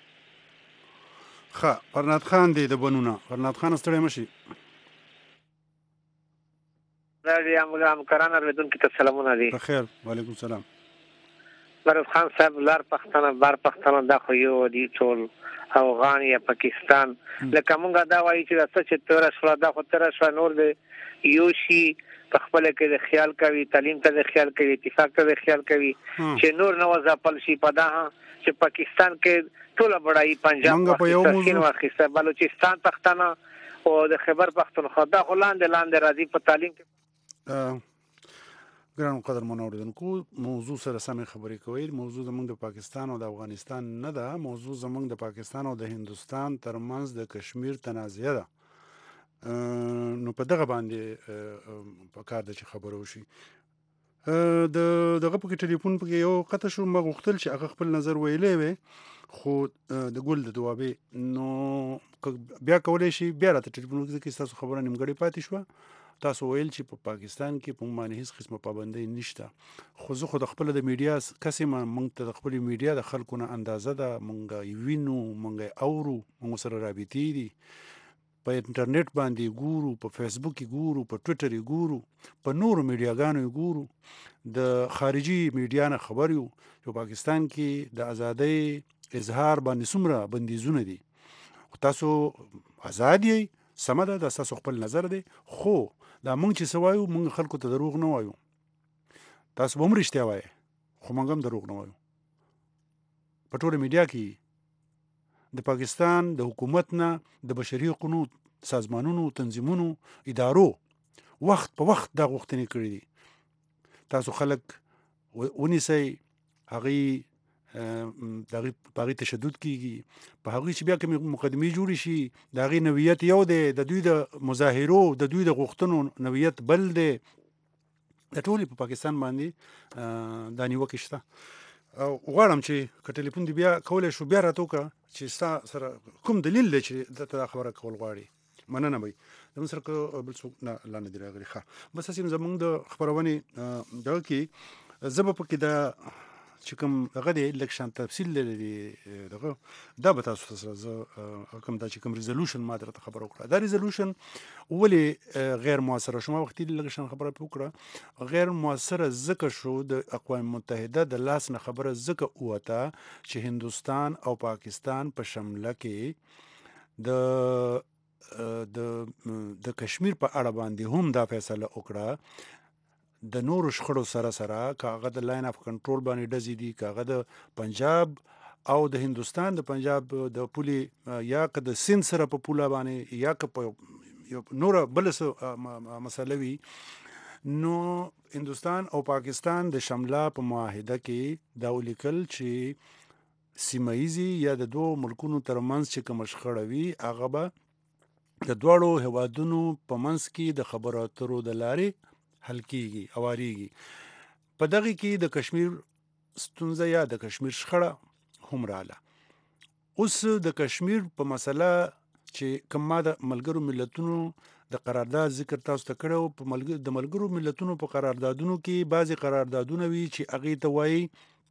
ښه فرناد خان دی د بنونه. فرناد خان ستړی مه شي. همکاران اورېدونکي ته سلامونه دي. په خیر وعلیکم السلام. بیروز خان صاحب لر پښتانه بر پښتانه دا خو یو دي ټول افغان یا پاکستان لکه مونږ دا وایي چې دا څه چې تېره شوه دا خو تېره شوه نور د یو شي په خپله کې د خیال کوي تعلیم ته د خیال کوي اتفاق ته د خیال کوي چې نور نه وځپل شي په دا چې پاکستان کې ټوله بډایي پنجاب واخیسته سین واخیسته بلوچستان پښتانه او د خیبر پښتونخوا دا خو لاندې لاندې راځي په تعلیم کې. ګرانو قدرمنو اورېدونکو موضوع سره سمې خبرې کوئ. موضوع زموږ د پاکستان او د افغانستان نه ده. موضوع زموږ د پاکستان او د هندوستان ترمنځ د کشمیر تنازعه ده. نو په دغه باندې په کار ده چې خبره وشي. د دغه په ټلیفون په یو قطه شو، ما غوښتل چې هغه خپل نظر ویلې وي، خو د ګل د دوابې نو بیا کولی شي بیا راته ټلیفون وکړي چې ستاسو خبره نیمګړې پاتې شوه. تاسو ویل چې په پاکستان کې په موږ باندې هیڅ قسمه پابندۍ نشته، خو زه خو د خپله د میډیا کس یم، موږ ته د خپلې میډیا د خلکو نه اندازه ده، موږ یې وینو، موږ یې اورو، موږ سره رابطې دي، په انټرنیټ باندې ګورو، په فیسبوک کې ګورو، په ټویټر یې ګورو، په نورو میډیاګانو یې ګورو، د خارجي میډیا نه خبر یو چې پاکستان کې د ازادۍ اظهار باندې څومره بندیزونه دي. تاسو آزاد یې، سمه ده، دا ستاسو خپل نظر دی، خو دا موږ چې څه وایو موږ خلکو ته دروغ نه وایو. تاسو به هم رښتیا وایئ خو موږ هم دروغ نه وایو. په ټوله میډیا کې د پاکستان د حکومت نه د بشري حقوقو سازمانونو، تنظیمونو، ادارو وخت په وخت دا غوښتنې کړي دي. تاسو خلک ونیسئ، هغوی د هغوی په هغوی تشدد کېږي، په هغوی چې بیا کومې مقدمې جوړې شي د هغوی نوعیت یو دی، د دوی د مظاهرو د دوی د غوښتنو نوعیت بل دی. د ټولې په پاکستان باندې دا نیوکې شته. او غواړم چې که ټلیفون دې بیا کولی شو بیا راته وکړه چې ستا سره کوم دلیل دی چې درته دا خبره کول غواړي. مننه به وي. زموږ سره که بل څوک نه لا نه دي راغلي. ښه بس هسې زموږ د خپرونې دغه کې زه به پکې دا چې کوم هغه دی لږ شان تفصیل لري دغه دا به تاسو سره زه کوم دا چې کوم ریزولوشن ما درته خبره وکړه، دا ریزولوشن ولې غیر موثره شو؟ ما وختي لږ شان خبره پې وکړه. غیر موثره ځکه شو د اقوام متحده د لاس نه خبره ځکه ووته چې هندوستان او پاکستان په شمله کې د د د کشمیر په اړه باندې هم دا فیصله وکړه د نورو شخړو سره سره، که هغه د لاین اف کنټرول باندې ډزې دي، که هغه د پنجاب او د هندوستان د پنجاب د پولې یا که د سیند سره په پوله باندې یا که په یو نوره بله څه مسله وي، نو هندوستان او پاکستان د شمله په معاهده کې دا ولیکل چې سیمه ییزې یا د دوو ملکونو ترمنځ چې کومه شخړه وي هغه به د دواړو هیوادونو په منځ کې د خبرو اترو د لارې حل کېږي، هواریږي. په دغې کې د کشمیر ستونزه یا د کشمیر شخړه هم راله. اوس د کشمیر په مسله چې کوم ما د ملګرو ملتونو د قرارداد ذکر تاسو ته کړی و، په د ملګرو ملتونو په قراردادونو کې بعضې قراردادونه وي چې هغې ته وایي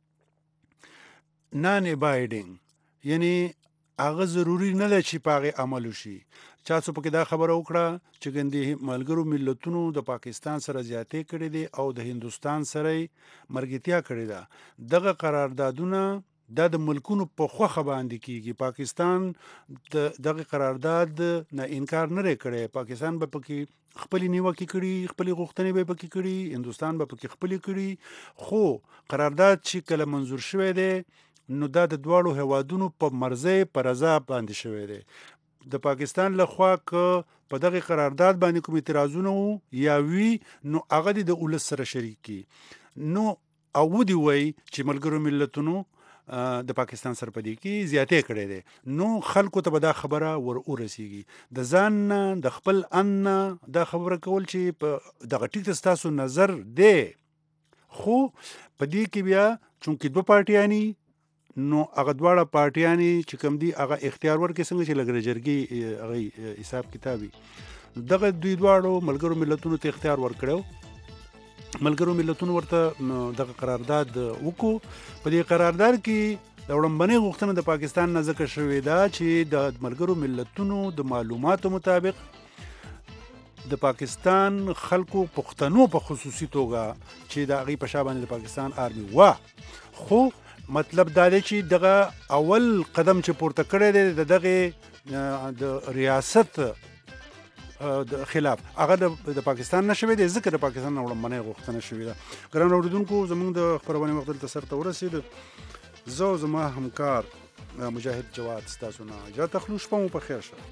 نان ابایډینګ، یعنی هغه ضروري نه ده چې په هغې عمل وشي. چا څو پکې دا خبره وکړه چې ګندې ملګرو ملتونو د پاکستان سره زیاتې کړې دي او د هندوستان سره یې مرګتیا کړې ده. دغه قراردادونه دا د ملکونو په خوښه باندې کېږي. پاکستان د دغه قرارداد نه انکار نه دی کړی. پاکستان به پکې خپلې نیوکې کړي، خپلې غوښتنې به پکې کړي، هندوستان به پکې خپلې کړي، خو قرارداد چې کله منظور شوی دی نو دا د دواړو هیوادونو په مرضی په رضا باندې شوی دی. د پاکستان لخوا که په دغه قرارداد باندې کوم اعتراضونه وو یا وي نو هغه دې د ولس سره شریک کړي. نو او ودې وایي چې ملګرو ملتونو د پاکستان سره په دې کې زیاتې کړی دی، نو خلکو ته به دا خبره ور ورسیږي. د ځان نه د خپل ان نه دا خبره کول چې په دغه ټیک ته ستاسو نظر دی، خو په دې کې بیا چونکې دوه پارټیانې نو هغه دواړه پارټیانې چې کوم دي هغه اختیار ورکړي څنګه چې لږ جرګې هغه حساب کتابي دغه دوی دواړو ملګرو ملتونو ته اختیار ورکړو. ملګرو ملتونو ورته دغه قرارداد وکړو. په دې قرارداد کې د وړاندې غوښتنه د پاکستان نه ځکه شوې ده چې د ملګرو ملتونو د معلوماتو مطابق د پاکستان خلکو پښتنو په خصوصي توګه چې د هغې په شا باندې د پاکستان آرمي وه، خو مطلب دا دی چې دغه اول قدم چې پورته کړی دی د دغې د ریاست د خلاف هغه د پاکستان نه شوی دی، ځکه د پاکستان نه وړاندې غوښتنه شوې ده. ګران اورېدونکو زموږ د خپرونې وخت دلته سر ته ورسېد. زه او زما همکار مجاهد جواد ستاسو نه اجازه اخلو. شپه مو په خیر شه.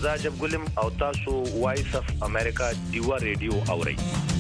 زاجب ګلم او تاسو وایس اف امریکا دیوا ریډیو اورئ.